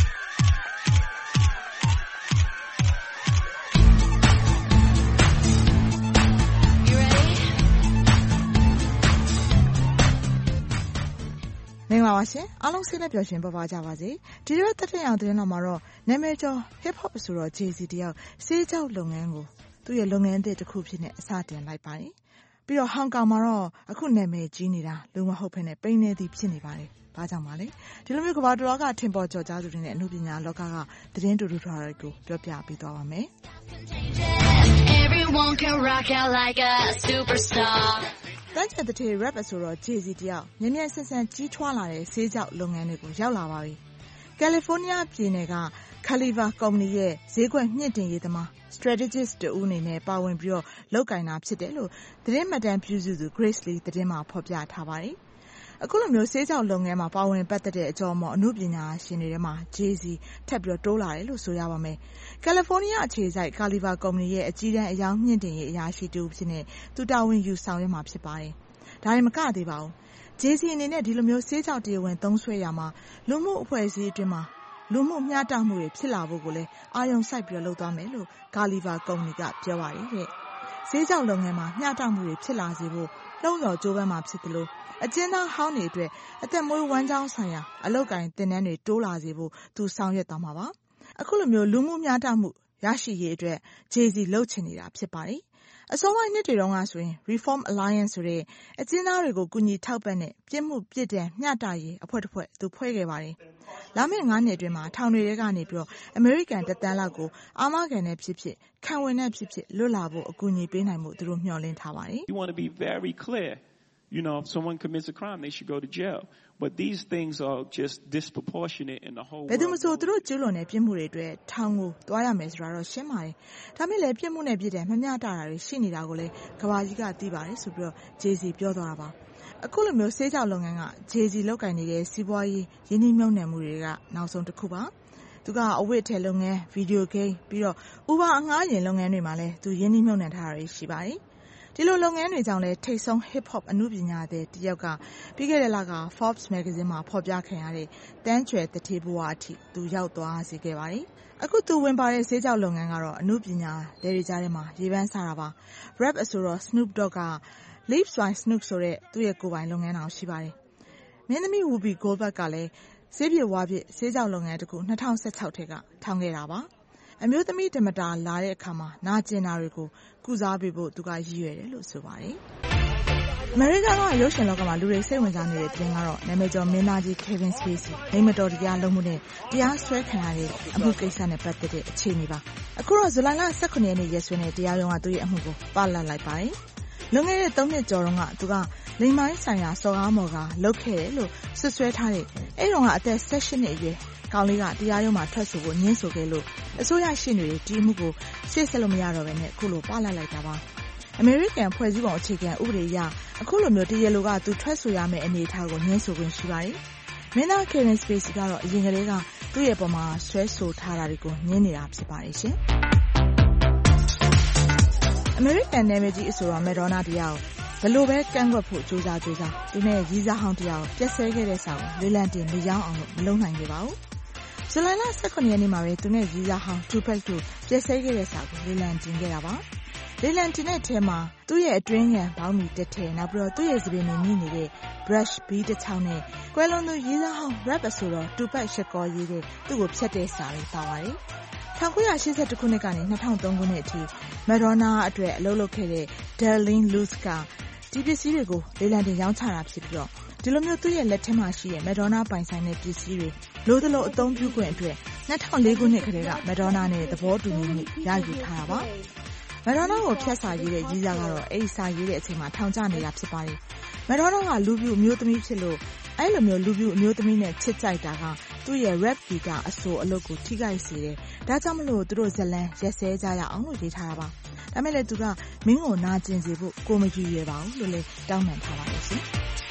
မင်္ဂလာပါရှင်အားလုံးစိတ်နဲ့ပျော်ရွှင်ပါကြပါစေဒီလိုတက်တဲ့အောင်သတင်းတော်မှာတော့နာမည်ကျော် hip hop ဆိုတော့ Jay-Z တယောက်ဆေးကြောက်လုပ်ငန်းကိုသူ့ရဲ့လုပ်ငန်းအသစ်တစ်ခုဖြစ်နေအစတင်လိုက်ပါတယ်ပြီးတော့ဟောင်ကောင်မှာတော့အခုနာမည်ကြီးနေတာလူမဟုတ်ဘဲနဲ့ပိန်းနေသည်ဖြစ်နေပါတယ်ဘာကြောင့်ပါလဲဒီလိုမျိုးကမ္ဘာတစ်လောကထင်ပေါ်ကျော်ကြားသူတွေနဲ့အမှုပညာလောကသတင်းတူတူထားတွေကိုပြောပြပေးသွားပါမယ်Everyone can rock out like a superstarတန်းကျက်တဲ့ rap ဆိုတော့ Jay-Z တယောက်မြန်မြန်ဆန်ဆန်ကြီးထွားလာတဲ့ဆေးကြောက်လုပ်ငန်းတွေကိုရောက်လာပါပြီ။ကယ်လီဖိုးနီးယားပြည်နယ်က Caliva ကုမ္ပဏီရဲ့ဈေးကွက်မြင့်တင်ရေးသမား strategist တူအနေနဲ့ပါဝင်ပြီးတော့လုပ်ကိုင်တာဖြစ်တယ်လို့သတင်းမှတ်တမ်းပြုစုသူ Grace Lee သတင်းမှာဖော်ပြထားပါတယ်။အခုလိုမျိုးဆေးကြောက်လုပ်ငန်းမှာပါဝင်ပတ်သက်တဲ့အကြောင်းအမှုပညာရှင်တွေထဲမှာ Jay-Z ထပ်ပြီးတော့တိုးလာတယ်လို့ဆိုရပါမယ်။ကယ်လီဖိုးနီးယားအခြေစိုက် Caliva ကုမ္ပဏီရဲ့အကြီးတန်းအယောင်မြင့်တင်ရေးအရာရှိတူဖြစ်နေသူတာဝန်ယူဆောင်ရွက်မှာဖြစ်ပါတယ်။ဒါရင်မကသေးပါဘူး။ Jay-Z အနေနဲ့ဒီလိုမျိုးဆေးကြောက်တရားဝင်သုံးဆွဲရမှာလူမှုအဖွဲ့အစည်းအတွင်းမှာလူမှုမျှတမှုတွေဖြစ်လာဖို့ကိုလည်းအာရုံစိုက်ပြီးလုပ်သွားမယ်လို့ Caliva ကုမ္ပဏီကပြောပါတယ်တဲ့။ဆေးကြောက်လုပ်ငန်းမှာမျှတမှုတွေဖြစ်လာစေဖို့နှုံးဆော်ကြိုးပမ်းမှာဖြစ်တယ်လို့အကျဉ်းသားဟောင်းတွေအတွက်အသက်မွေးဝမ်းကြောင်းဆိုင်ရာအလုပ်ကိုင်သင်တန်းတွေတိုးလာစေဖို့သူဆောင်ရွက်သွားမှာပါ။အခုလိုမျိုးလူမှုမျှတမှုရရှိရေးအတွက် Jay-Z လုပ်ချင်နေတာဖြစ်ပါတယ်။အစောပိုင်းနှစ်တွေတုန်းကဆိုရင် Reform Alliance ဆိုတဲ့အကျဉ်းသားတွေကိုကူညီထောက်ပံ့တဲ့ပြစ်မှုပြစ်ဒဏ်မျှတရေးအဖွဲ့တစ်ဖွဲ့သူဖွဲ့ခဲ့ပါတယ်။လာမယ့်9နှစ်အတွင်းမှာထောင်တွေထဲကနေပြီးတော့အမေရိကန်တသန်းလောက်ကိုအာမခံတဲ့ဖြစ်ဖြစ်ခံဝင်တဲ့ဖြစ်ဖြစ်လွတ်လာဖို့အကူအညီပေးနိုင်မှုသူတို့မျှော်လင့်ထားပါတယ်။ You want to be very clear. You know, if someone commits a crime, they should go to jail. But these things are just disproportionate in the whole world. ဘယ်သူမှဆိုသူတို့ကျူးလွန်တဲ့ပြစ်မှုတွေအတွက်ထောင်ကိုတွားရမယ်ဆိုတာတော့ရှင်းပါတယ်။ဒါပေမဲ့လည်းပြစ်မှုနဲ့ပြစ်ဒဏ်မမျှတတာတွေရှိနေတာကိုလည်းကမ္ဘာကြီးကသိပါတယ်ဆိုပြီးတော့ Jay-Z ပြောသွားတာပါ။အခုလိုမျိုးဆေးကြောက်လုပ်ငန်းက Jay-Z လုပ်ကိုင်နေတဲ့စီးပွားရေးရင်းနှီးမြှုပ်နှံမှုတွေကနောက်ဆုံးတစ်ခုပါ။သူကအဝတ်အထည်လုပ်ငန်း၊ဗီဒီယိုဂိမ်းပြီးတော့ Uber အငှားယာဉ်လုပ်ငန်းတွေမှာလည်းသူရင်းနှီးမြှုပ်နှံထားတာတွေရှိပါတယ်။ဒီလိုလုပ်ငန်းတွေကြောင့်လည်းထိပ်ဆုံး hip hop အမှုပညာသည်တယောက်ကပြီးခဲ့တဲ့လက Forbes magazine မှာဖော်ပြခံရတဲ့တန်းကျွယ်တထေးဘဝအထိသူရောက်သွားစေခဲ့ပါတယ်။အခုသူဝင်ပါတဲ့ဆေးကြောက်လုပ်ငန်းကတော့အမှုပညာသည်တွေကြားထဲမှာရေပန်းစားတာပါ။ Rap ဆိုတော့ Snoop Dogg က Lips by Snoop ဆိုတဲ့သူ့ရဲ့ကိုယ်ပိုင်လုပ်ငန်းတော်ရှိပါတယ်။မင်းသမီး Whoopi Goldberg ကလည်းဆေးပြဝါပြဆေးကြောက်လုပ်ငန်းတစ်ခု2016ထဲကထောင်ခဲ့တာပါ။အမျိုးသမီးဓမ္မတာလာတဲ့အခါမှာနာကျင်တာတွေကိုကုစားပေးဖို့သူကရည်ရွယ်တယ်လို့ဆိုပါတယ်။အမေရိကန်ကရုပ်ရှင်လောကမှာလူတွေစိတ်ဝင်စားနေတဲ့ပြင်ကတော့နာမည်ကျော်မင်းသားကြီး Kevin Spacey လိမ်မတော်တရားလုပ်မှုနဲ့တရားစွဲခံရတဲ့အမှုကိစ္စနဲ့ပတ်သက်တဲ့အခြေအနေပါ။အခုတော့ဇူလိုင်လ18ရက်နေ့ရက်စွဲနဲ့တရားရုံးကသူ့ရဲ့အမှုကိုပလတ်လိုက်ပါတယ်။လွန်ခဲ့တဲ့3နှစ်ကျော်တုန်းကသူကလိမ်မိုင်းဆိုင်ရာစော်ကားမော်ကလုပ်ခဲ့တယ်လို့ဆွဆွဲထားတဲ့အဲ့တုန်းကအသက်18နှစ်အရွယ်ကောင်လေးကတရားရုံးမှာထွက်ဆိုဖို့ညှင်းဆိုခဲ့လို့အစိုးရရှင်းတွေဒီမှုကိုရှေ့ဆက်လို့မရတော့ဘဲနဲ့အခုလိုပလတ်လိုက်တာပါအမေရိကန်ဖွဲ့စည်းပုံအခြေခံဥပဒေအရအခုလိုမျိုးတရားလိုကသူထွက်ဆိုရမယ့်အနေအထားကိုညှင်းဆိုခွင့်ရှိပါတယ်မင်းသား Kevin Spacey ကတော့အရင်ကတည်းကသူ့ရဲ့ပုံမှာဆွဲဆိုထားတာတွေကိုညှင်းနေတာဖြစ်ပါတယ်ရှင်အမေရိကန်နယ်မြေကြီးအဆိုတော်မဲဒေါနာတယောက်ဘယ်လိုပဲကန့်ကွက်ဖို့ကြိုးစားသူနဲ့ရီးစားဟောင်းတယောက်ပြက်ဆဲခဲ့တဲ့ဆောင်လေးလံတင်မရောင်းအောင်လို့မလုပ်နိုင်ခဲ့ပါဘူးဇူလိုင်လ18ရက်နေ့မှာပဲသူနဲ့ရီးစားဟောင်း Tupac တို့ပြက်ဆဲခဲ့တဲ့ဆောင်ကိုလေးလံတင်ခဲ့တာပါလေးလံတင်တဲ့ထဲမှာသူ့ရဲ့အတွင်းငံဘောင်းမီတက်ထဲနောက်ပြီးတော့သူ့ရဲ့စပင်းနဲ့ညှိနေတဲ့ brush beat တစ်ချောင်းနဲ့ကွယ်လွန်သူရီးစားဟောင်း rap အဆိုတော် Tupac ရှက်ကောရေးတဲ့သူ့ကိုဖြတ်တဲ့စာလေးပါပါတယ်1982ခုနှစ်ကနေ2003ခုနှစ်အထိမက်ဒေါနာအတွက်အလုပ်လုပ်ခဲ့တဲ့ Darlene Lewis ကဒီပစ္စည်းတွေကိုလေးလံတင်ရောင်းချတာဖြစ်ပြီးတော့ဒီလိုမျိုးသူ့ရဲ့လက်ထဲမှာရှိတဲ့မက်ဒေါနာပိုင်ဆိုင်တဲ့ပစ္စည်းတွေလိုသလိုအသုံးပြုခွင့်အတွက်2004ခုနှစ်ကတည်းကမက်ဒေါနာနဲ့သဘောတူညီမှုရယူထားတာပါမက်ဒေါနာကိုဖျက်စာရေးတဲ့ရေးစားကတော့အဲ့ဒီစာရေးတဲ့အချိန်မှာထောင်ကျနေတာဖြစ်ပါတယ်မက်ဒေါနာကလူပြူမျိုးသမီးဖြစ်လို့အဲ့လိုမျိုးလူပြူအမျိုးသမီးနဲ့ချစ်ကြိုက်တာကသူ့ရဲ့ rap ဂီတအဆိုအလုပ်ကိုထိခိုက်စေတယ်ဒါကြောင့်မလို့သူတို့ဇလန်းရက်စဲကြရအောင်လို့ရေးထားတာပါဒါမဲ့လည်းသူကမင်းကိုနာကျင်စေဖို့ကိုမကြည့်ရပါဘူးလို့လည်းတောင်းပန်ထားပါတယ်ရှင်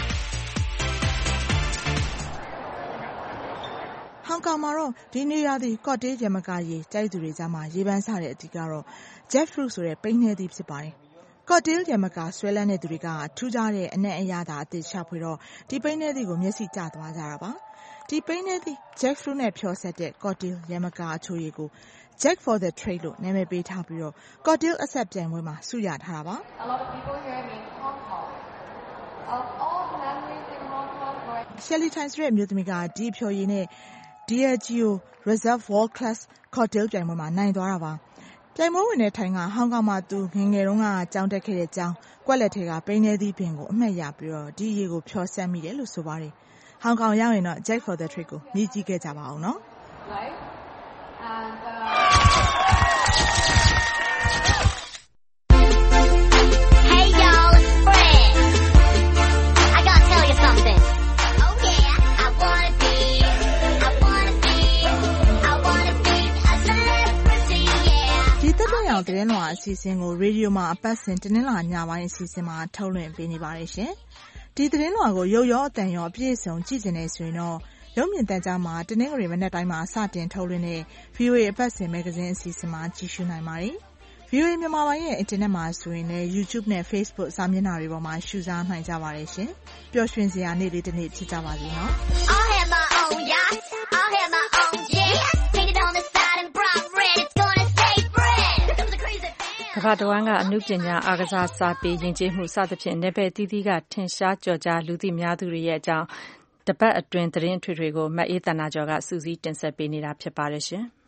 ဟောင်ကောင်မှာတော့ဒီနေရာဒီကော့တေးရမကရေကြိုက်သူတွေကြားမှာရေပန်းစားတဲ့အတီးကတော့ jackfruit ဆိုတဲ့ပိန်းနှဲသီးဖြစ်ပါတယ်ကော့တေးရမကဆွဲလန်းတဲ့သူတွေကထူးခြားတဲ့အနက်အရသာအသစ်ရှာဖွေတော့ဒီပိန်းနှဲသီးကိုမျက်စိကျသွားကြတာပါဒီပိန်းနှဲသီး jackfruit နဲ့ဖြောဆက်တဲ့ကော့တေးရမကအချိုရည်ကို Jack for the Trade လို့နာမည်ပေးထားပြီးတော့ cocktail အဆက်ပြိုင်ပွဲမှာဆုရထားတာပါ A lot of people here in Hong Kong of all the memories in Hong Kong Shelly Times ရဲ့မြို့သမီးကဒီဖြော်ရည်နဲ့ Diageo Reserve World Class cocktail ပြိုင်ပွဲမှာနိုင်သွားတာပါပြိုင်ပွဲဝင်တဲ့ထိုင်ကဟောင်ကောင်မှာသူငယ်ငယ်တုန်းကကြောင်းတက်ခဲ့တဲ့ကျောင်းကွက်လက်ထဲကပိန်းနေသီးပင်ကိုအမှတ်ရပြီးတော့ဒီရေကိုဖြောဆက်မိတယ်လို့ဆိုပါတယ်ဟောင်ကောင်ရောက်ရင်တော့ Jack for the Trade ကိုမြည်ကြည့်ခဲ့ကြပါအောင်နော် And Hey y'all, it's Fred. I gotta tell you something. Oh yeah, I wanna be a celebrity, yeah. ဒီတက်တဲ့အောင်သတင်းလွှာအစီအစဉ်ကိုရေဒီယိုမှာအပတ်စဉ်တနင်္လာညပိုင်းအစီအစဉ်မှာထုတ်လွှင့်ပေးနေပါတယ်ရှင်။ဒီသတင်းလွှာကိုရုပ်ရောအသံရောအပြည့်အစုံကြည့်နေဆိုရင်တော့ရုပ်မြင်သံကြားမှာတနင်္ဂနွေမနက်တိုင်းမှာစတင်ထုတ်လွှင့်တဲ့ VOA အပတ်စဉ်မဂ္ဂဇင်းအစီအစဉ်မှာကြည့်ရှုနိုင်ပါတယ်။ VOA မြန်မာပိုင်းရဲ့အင်တာနက်မှာဆိုရင်လည်း YouTube နဲ့ Facebook စာမျက်နှာတွေပေါ်မှာရှုစားနိုင်ကြပါတယ်ရှင်။ပျော်ရွှင်စရာနေ့လေးတစ်နေ့ဖြစ်ကြပါစေနော်။ I'll have my own yacht. I'll have my own jet. Painted on the side and bright red. It's gonna stay fresh. ကမ္ဘာတဝန်းကအမှုပညာအားကစားစာပေယဉ်ကျေးမှုစသဖြင့်နယ်ပယ်သီးသီးကထင်ရှားကျော်ကြားလူသိများသူတွေရဲ့အကြောင်းတပတ်အတွင်းသတင်းအထွေထွေကိုမအေးသန္တာကျော်ကစူးစီးတင်ဆက်ပေးနေတာဖြစ်ပါတယ်ရှင်။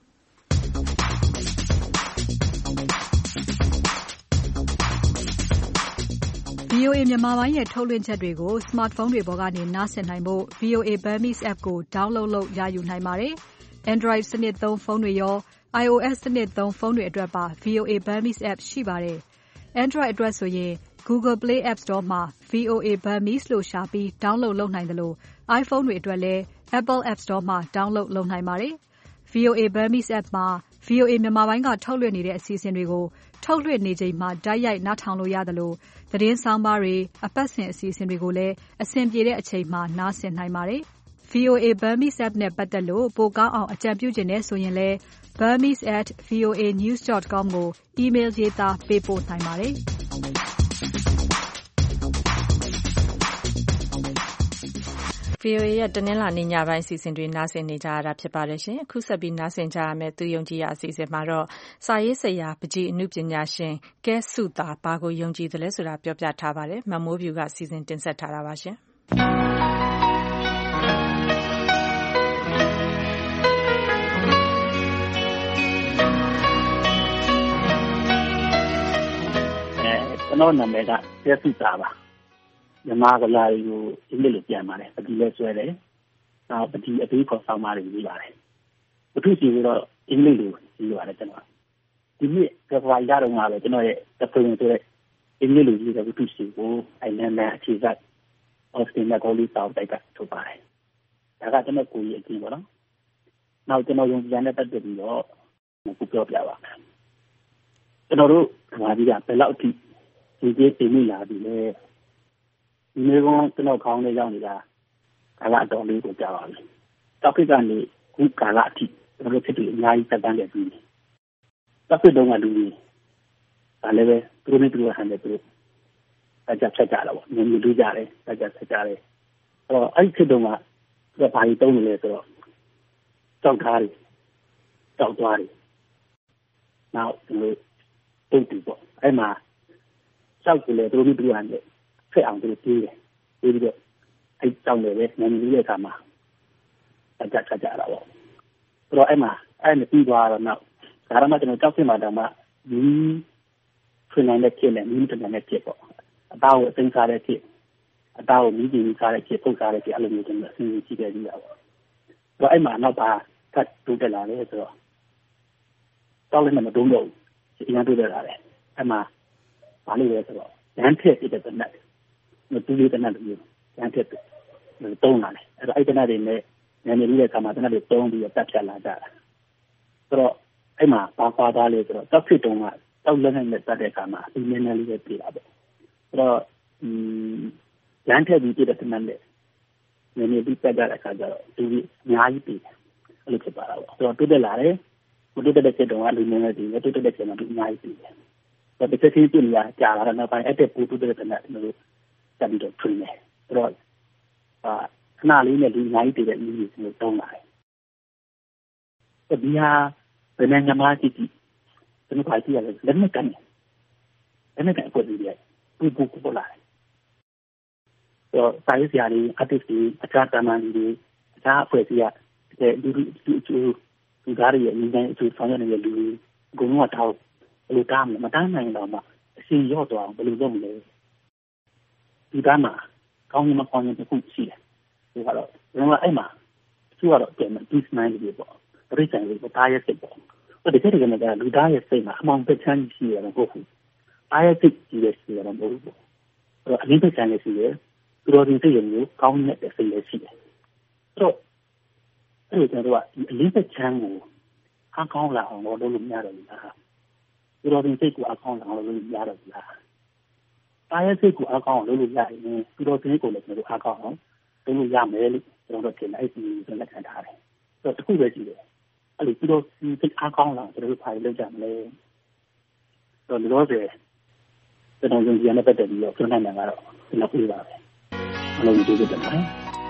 VOA မြန်မာပိုင်းရဲ့ထုတ်လွှင့်ချက်တွေကို smartphone တွေပေါ်ကနေနားဆင်နိုင်ဖို့ VOA Burmese app ကို download လုပ်ရယူနိုင်ပါတယ်။ Android စနစ်သုံးဖုန်းတွေရော iOS စနစ်သုံးဖုန်းတွေအတွက်ပါ VOA Burmese app ရှိပါတယ်။ Android အတွက်ဆိုရင် Google Play App Store မှာ VOA Burmese လို့ရှာပြီး download လုပ်နိုင်တယ်လို့ iPhone တွေအတွက်လည်း Apple App Store မှာ download လုပ်နိုင်ပါတယ်။ VOA Burmese app မှာ VOA မြန်မာပိုင်းကထုတ်လွှင့်နေတဲ့အစီအစဉ်တွေကိုထုတ်လွှင့်နေချိန်မှာတိုက်ရိုက်နားထောင်လို့ရတယ်လို့သတင်းဆောင်းပါးတွေအပတ်စဉ်အစီအစဉ်တွေကိုလည်းအဆင်ပြေတဲ့အချိန်မှာနားဆင်နိုင်ပါတယ်။ VOA Burmese app နဲ့ပတ်သက်လို့ပိုကောင်းအောင်အကြံပြုချင်တဲ့ဆိုရင်လည်း burmese@voanews.com ကို email ရေးသားပေးပို့နိုင်ပါတယ်။ VOA ရဲ့တနင်္လာနေ့ညပိုင်းအစီအစဉ်တွေနားဆင်နေကြရတာဖြစ်ပါတယ်ရှင်။အခုဆက်ပြီးနားဆင်ကြရမယ့်သူယုံကြည်ရအစီအစဉ်မှာတော့စာရေးဆရာပကြီးအမှုပညာရှင်ကဲစုတာဘာကိုယုံကြည်တယ်လဲဆိုတာပြောပြထားပါတယ်။မမိုးဖြူကစီစဉ်တင်ဆက်ထားတာပါရှင်။ကျွန်တော်နာမည်ကကဲစုတာပါမြန်မာကလာရီကိုအင်္ဂလိပ်လိုပြန်ပါတယ်ပတိလဲဆွဲတယ်နောက်ပတိအသေးခေါ်ဆောင်ပါတယ်ပြီးပါတယ်ပထူစီကတော့အင်္ဂလိပ်လိုပြီးပါတယ်ကျွန်တော်ဒီနေ့ကဘာရတော့မှာပဲကျွန်တော်ရဲ့တပွင့်ဆိုတဲ့အင်္ဂလိပ်လိုရေးတဲ့ပထူစီကိုအိုင်လန်နဲ့အခြေစိုက်အော်စတင်နဲ့ကိုလီတောက်တိုက်ကထုတ်ပါတယ်ဒါကကျွန်တော်ကိုကြီးအကျဉ်းပေါ့နော်နောက်ကျွန်တော်ယုံကြည်တဲ့တက်တက်ပြီးတော့ကိုပြောပြပါမယ်ကျွန်တော်တို့ကဘာကြီးကဘယ်လောက်အထိဒီတင်မိလာပြီလဲဒီနေ့ကကျွန်တော်ခေါင်းထဲရောက်နေတာကာလတော်လေးကိုကြားပါပြီ။တောက်ခိကနေခုကာလအထိကျွန်တော်ဖြစ်ပြီးအများကြီးတက်တန်းနေပြီ။တောက်ခိတုန်းကလူကြီးဒါလည်းပဲသူတို့နဲ့သူတို့ဟန်တယ်သူတို့အကြပ်ချက်ကြတာပေါ့။မြင်လူကြတယ်အကြပ်ချက်ကြတယ်။အဲ့တော့အဲ့ဒီခေတ်တုန်းကသူကဘာကြီးတုံးနေလဲဆိုတော့ကြောက်သားတွေကြောက်သွားတယ်။နောက်သူတို့တုတ်တူပေါ့။အဲ့မှာကြောက်ကြလေသူတို့နဲ့သူတို့ဟန်တယ်ဖြစ်အောင်သူပြေးတယ်ပြီးတော့အဲ့ကြောင့်လည်းပဲနည်းနည်းလေးအခါမှာအကြက်ကြတာပေါ့ဆိုတော့အဲ့မှာအဲ့နဲ့ပြီးသွားတော့နောက်ဒါရမကျွန်တော်ကြောက်ဖြစ်မှာဒါမှဒီဖွင့်နိုင်တဲ့ဖြစ်နဲ့မြင်းတန်တဲ့ဖြစ်ပေါ့အသားကိုအသိစားတဲ့ဖြစ်အသားကိုမြင်းကြီးစားတဲ့ဖြစ်ပုတ်စားတဲ့ဖြစ်အဲ့လိုမျိုးကျွန်တော်အစီအစဉ်ကြည့်ခဲ့ပြီးတာပေါ့ဆိုတော့အဲ့မှာနောက်ပါကတ်တိုးတက်လာတယ်ဆိုတော့တောက်လည်းမတုံးတော့ဘူးအရင်တိုးတက်လာတယ်အဲ့မှာဘာလို့လဲဆိုတော့လမ်းထက်ပြတဲ့တနက်မတူလေးတနက်လိုမျိုးလမ်းထက်တုံးလာတယ်အဲ့တော့အဲ့တနက်တွေနဲ့နာမည်ကြီးတဲ့အခါမှာတနက်တွေတုံးပြီးတက်ဖြတ်လာကြတာဆိုတော့အဲ့မှာဘာကွာသွားလဲဆိုတော့တောက်ဖြစ်တုံးကတောက်လက်နဲ့တက်တဲ့အခါမှာဒီနည်းနည်းလေးပဲပြေးတာပေါ့ဆိုတော့လမ်းထက်ပြီးပြတဲ့တနက်နဲ့နာမည်ကြီးတက်ကြတဲ့အခါကျတော့ဒီအများကြီးပြေးတယ်အဲ့လိုဖြစ်သွားတာပေါ့ဆိုတော့တိုးတက်လာတယ်တိုးတက်တဲ့တုံးကလူနည်းနည်းဒီတိုးတက်တဲ့ချိန်မှာဒီအများကြီးပြေးတယ်ဆိုတော့တစ်ချက်ချင်းပြနေရကြာလာတော့နောက်ပိုင်းအဲ့တဲ့ပူတိုးတဲ့တနက်တို့တက်ပြီးတော့ထွင်တယ်ဆိုတော့ခဏလေးနဲ့ဒီအများကြီးပြေးတဲ့လူတွေတုံးလာတယ်ဒီဟာဘယ်နိုင်ငံမှာကြည့်ကြည့်ကျွန်တော်ကြည့်ရတယ်လက်နဲ့ကန်ကိုဒီရဲ့ပူပေါ်လာတယ်ဆိုတော့စာရေးဆရာတွေ artist တွေအခြားတာမန်တွေအခြားအဖွဲ့အစည်းကလူသားတွေရဲ့အရင်အကျိုးဆောင်ရနေတဲ့လူတွေအကုန်လုံးကတောင်းဘယ်လိုတားမလဲမတားနိုင်တော့မှအရှင်ရော့သွားအောင်ဘယ်လိုလုပ်မလဲဒီကမှာကောင်းရင်မကောင်းရင်တစ်ခုရှိတယ်ဒီကတော့ကျွန်တော်အဲ့မှာသူကတော့ပြန် peace mind တွေပေါ့ပြိဿန်တွေတားရဲ့စိတ်ပေါ့ဒီကိစ္စကလည်းလူသားရဲ့စိတ်မှာအမှန်တချမ်းရှိရတယ်မဟုတ်ဘူးအားရစိတ်ကြီးရဲ့ရှိရတယ်မဟုတ်ဘူးပေါ့အရင်ကချမ်းလေးရှိတယ်သူတော်တင်စိတ်ရုံကိုကောင်းတဲ့စိတ်လေးရှိတယ်ဆိုတော့အဲ့ဒါတော့ဒီအလေးသက်ချမ်းကိုအားကောင်းလာအောင်လုပ်လို့မရတော့ဘူးလားသူတော်တင်စိတ်ကိုအားကောင်းလာအောင်လုပ်လို့ရတော့ဘူးလားအားရစိတ်ကိုအားကောင်းအောင်လုပ်လို့ရရင်သူတော်တင်ကိုလည်းကျွန်တော်အားကောင်းအောင်လုပ်လို့ရမယ်လို့ကျွန်တော်တို့ထင်လိုက်ပြီးကျွန်တော်လက်ခံထားတယ်ဆိုတော့တစ်ခုပဲရှိတယ်အဲ့လိုသူတော်စိတ်အားကောင်းလာကျွန်တော်တို့ဘာလုပ်ကြမလဲဆိုတော့လောဆယ်ကျွန်တော်ယုံကြည်ရတဲ့ပတ်သက်ပြီးတော့ကျွန်တော်နိုင်တာကတော့ကျွန်တော်ပြေးပါပဲအလုံးကျေးဇူးတင်ပါတယ်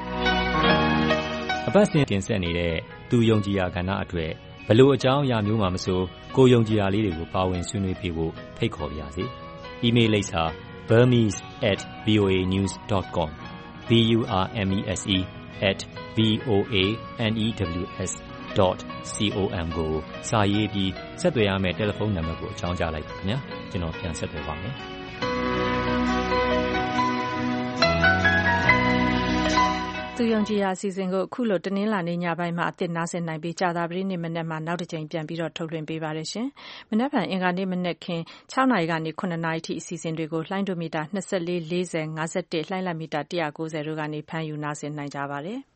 အပတ်စဉ်တင်ဆက်နေတဲ့သူယုံကြည်ရာကဏ္ဍအတွက်ဘလို့အကြောင်းအရာမျိုးမှမဆိုကိုယုံကြည်ရာလေးတွေကိုပါဝင်ဆွေးနွေးပေးဖို့ဖိတ်ခေါ်ပါရစေ။ email လိပ်စာ burmese@voanews.com burmese@voanews.com ကိုစာရေးပြီးဆက်သွယ်ရမယ့်တယ်လီဖုန်းနံပါတ်ကိုအကြောင်းကြားလိုက်ပါခင်ဗျာကျွန်တော်ပြန်ဆက်သွယ်ပါမယ်သူယုံကြည်ရာအစီအစဉ်ကိုအခုလိုတနင်္လာနေ့ညပိုင်းမှာအသစ်နားဆင်နိုင်ပြီးကြာသပတေးနေ့မနက်မှာနောက်တစ်ကြိမ်ပြန်ပြီးတော့ထုတ်လွှင့်ပေးပါတယ်ရှင်။မနက်ဖြန်အင်္ဂါနေ့မနက်ခင်း6နာရီကနေ9နာရီထိအစီအစဉ်တွေကိုလှိုင်းဒိုမီတာ24 40 51လှိုင်းလက်မီတာ190တို့ကနေဖမ်းယူနားဆင်နိုင်ကြပါတယ်။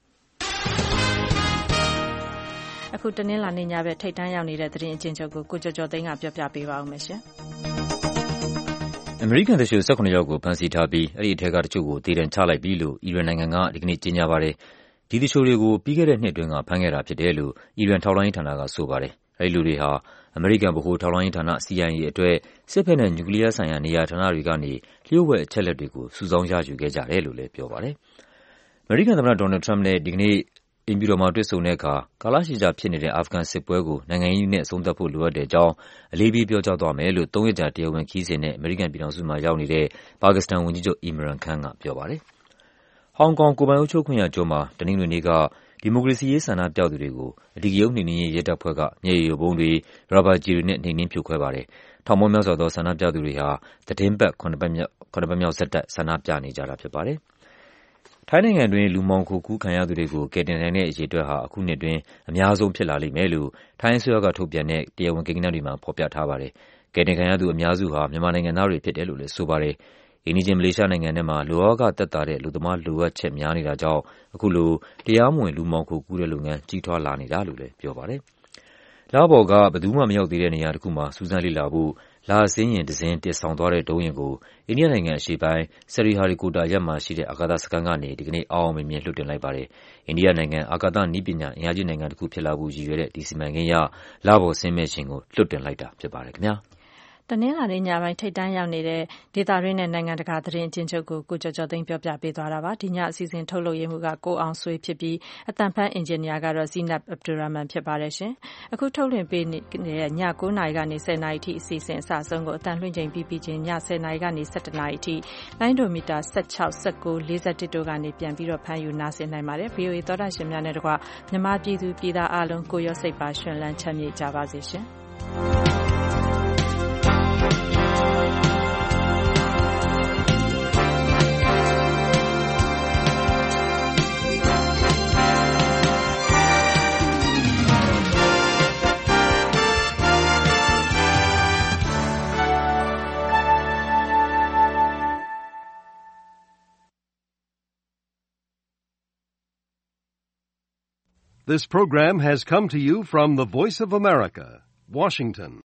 အခုတနင်္လာနေ့ညဘက်ထိပ်တန်းရောက်နေတဲ့သတင်းအကျဉ်းချုပ်ကိုကိုကျော်ကျော်သိန်းကပြောပြပေးပါဦးမယ်ရှင်။အမေရိကန်တချို့18ယောက်ကိုဖမ်းဆီးထားပြီးအဲ့ဒီအထက်ကတချို့ကိုတည်တံချလိုက်ပြီလို့အီရန်နိုင်ငံကဒီကနေ့ကြေညာပါတယ်။ဒီတချို့တွေကိုပြီးခဲ့တဲ့နှစ်အတွင်းကဖမ်းခဲ့တာဖြစ်တယ်လို့အီရန်ထောက်လှမ်းရေးဌာနကဆိုပါတယ်။အဲ့ဒီလူတွေဟာအမေရိကန်ဗဟိုထောက်လှမ်းရေးဌာန CIA အတွက်စစ်ဘက်နဲ့နျူကလ িয়ার ဆိုင်ရာနေရာဌာနတွေကနေလျှို့ဝှက်အချက်အလက်တွေကိုစုဆောင်းရယူခဲ့ကြတယ်လို့လည်းပြောပါတယ်။အမေရိကန်သမ္မတဒေါ်နယ်ထရမ့်နဲ့ဒီကနေ့အိမ်ဖြူတော်မှာတွေ့ဆုံတဲ့အခါကာလရှည်ကြာဖြစ်နေတဲ့အာဖဂန်စစ်ပွဲကိုနိုင်ငံရေးနဲ့အဆုံးသတ်ဖို့လိုအပ်တဲ့အကြောင်းအလေးပေးပြောကြားသွားမယ်လို့3ရက်ကြာတရားဝင်ခီးစဉ်နဲ့အမေရိကန်ပြည်ထောင်စုမှာရောက်နေတဲ့ပါကစ္စတန်ဝန်ကြီးချုပ်အီမရန်ခန်းကပြောပါတယ်။ဟောင်ကောင်ကိုယ်ပိုင်အုပ်ချုပ်ခွင့်ရကျွန်းမှာတနင်္ဂနွေနေ့ကဒီမိုကရေစီရေးဆန္ဒပြသူတွေကိုအဓိကရုဏ်းနှိမ်နင်းရေးရဲတပ်ဖွဲ့ကမျက်ရည်ယိုဗုံးတွေ၊ရာဘာကျည်တွေနဲ့နှိမ်နင်းဖြိုခွဲပါတယ်။ထောင်ပေါင်းများစွာသောဆန္ဒပြသူတွေဟာသီတင်းပတ်7 ပတ်မြောက်ဆက်တိုက်ဆန္ဒပြနေကြတာဖြစ်ပါတယ်။ထိုင်းနိုင်ငံတွင်းလူမှောင်ခိုကူးခံရသူတွေကိုကယ်တင်နိုင်တဲ့အရေအတွက်ဟာအခုနှစ်အတွင်းအများဆုံးဖြစ်လာလိမ့်မယ်လို့ထိုင်းအစိုးရကထုတ်ပြန်တဲ့တရားဝင်ကိန်းဂဏန်းတွေမှာဖော်ပြထားပါတယ်။ကယ်တင်ခံရသူအများစုဟာမြန်မာနိုင်ငံသားတွေဖြစ်တယ်လို့လည်းဆိုပါတယ်။အိမ်နီးချင်းမလေးရှားနိုင်ငံထဲမှာလူအားကသက်သာတဲ့လူသမားလိုအပ်ချက်များနေတာကြောင့်အခုလိုတရားမဝင်လူမှောင်ခိုကူးတဲ့လုပ်ငန်းကြီးထွားလာနေတာလို့လည်းပြောပါတယ်။လပေါ်ကဘယ်သူမှမရောက်သေးတဲ့နေရာတစ်ခုမှာစူးစမ်းလေ့လာဖို့လာစင်းရင်တစင်းတင်ဆောင်သွားတဲ့ဒုံးယာဉ်ကိုအိန္ဒိယနိုင်ငံအရှေ့ပိုင်းဆရီဟာရီကိုတာရပ်မှာရှိတဲ့အာကာသစခန်းကနေဒီကနေ့အောင်မြင်လွှတ်တင်လိုက်ပါတယ်။အိန္ဒိယနိုင်ငံအာကာသနည်းပညာအင်အားကြီးနိုင်ငံတစ်ခုဖြစ်လာဖို့ရည်ရွယ်တဲ့ဒီစီမံကိန်းအရလပေါ်ဆင်းမဲ့ရှင်ကိုလွှတ်တင်လိုက်တာဖြစ်ပါတယ်ခင်ဗျာ။တနင်္လာနေ့ညပိုင်းထိပ်တန်းရောက်နေတဲ့ဒေသတွင်းနဲ့နိုင်ငံတကာသတင်းအကျဉ်းချုပ်ကိုကိုကျော်ကျော်သိန်းပြောပြပေးသွားတာပါ။ဒီညအစီအစဉ်ထုတ်လုပ်ရေးမှူးကကိုအောင်ဆွေဖြစ်ပြီးအသံဖမ်းအင်ဂျင်နီယာကတော့ဇီနပ်အဗ်ဒူရာမန်ဖြစ်ပါတယ်ရှင်။အခုထုတ်လွှင့်ပေးနေတဲ့ည9နာရီကနေ10နာရီထိအစီအစဉ်အစဆုံးကိုအသံလွှင့်ချိန်ပြီးချင်းည10နာရီကနေ17နာရီထိလိုင်းဒိုမီတာ16 19 41တို့ကနေပြန်ပြီးတော့ဖမ်းယူနားဆင်နိုင်ပါတယ်။ VOA သောတာရှင်များနဲ့တကွမြန်မာပြည်သူပြည်သားအားလုံးကိုရောစိတ်ပါရှင်လန်းချမ်းမြေ့ကြပါစေရှင်။ This program has come to you from the Voice of America, Washington.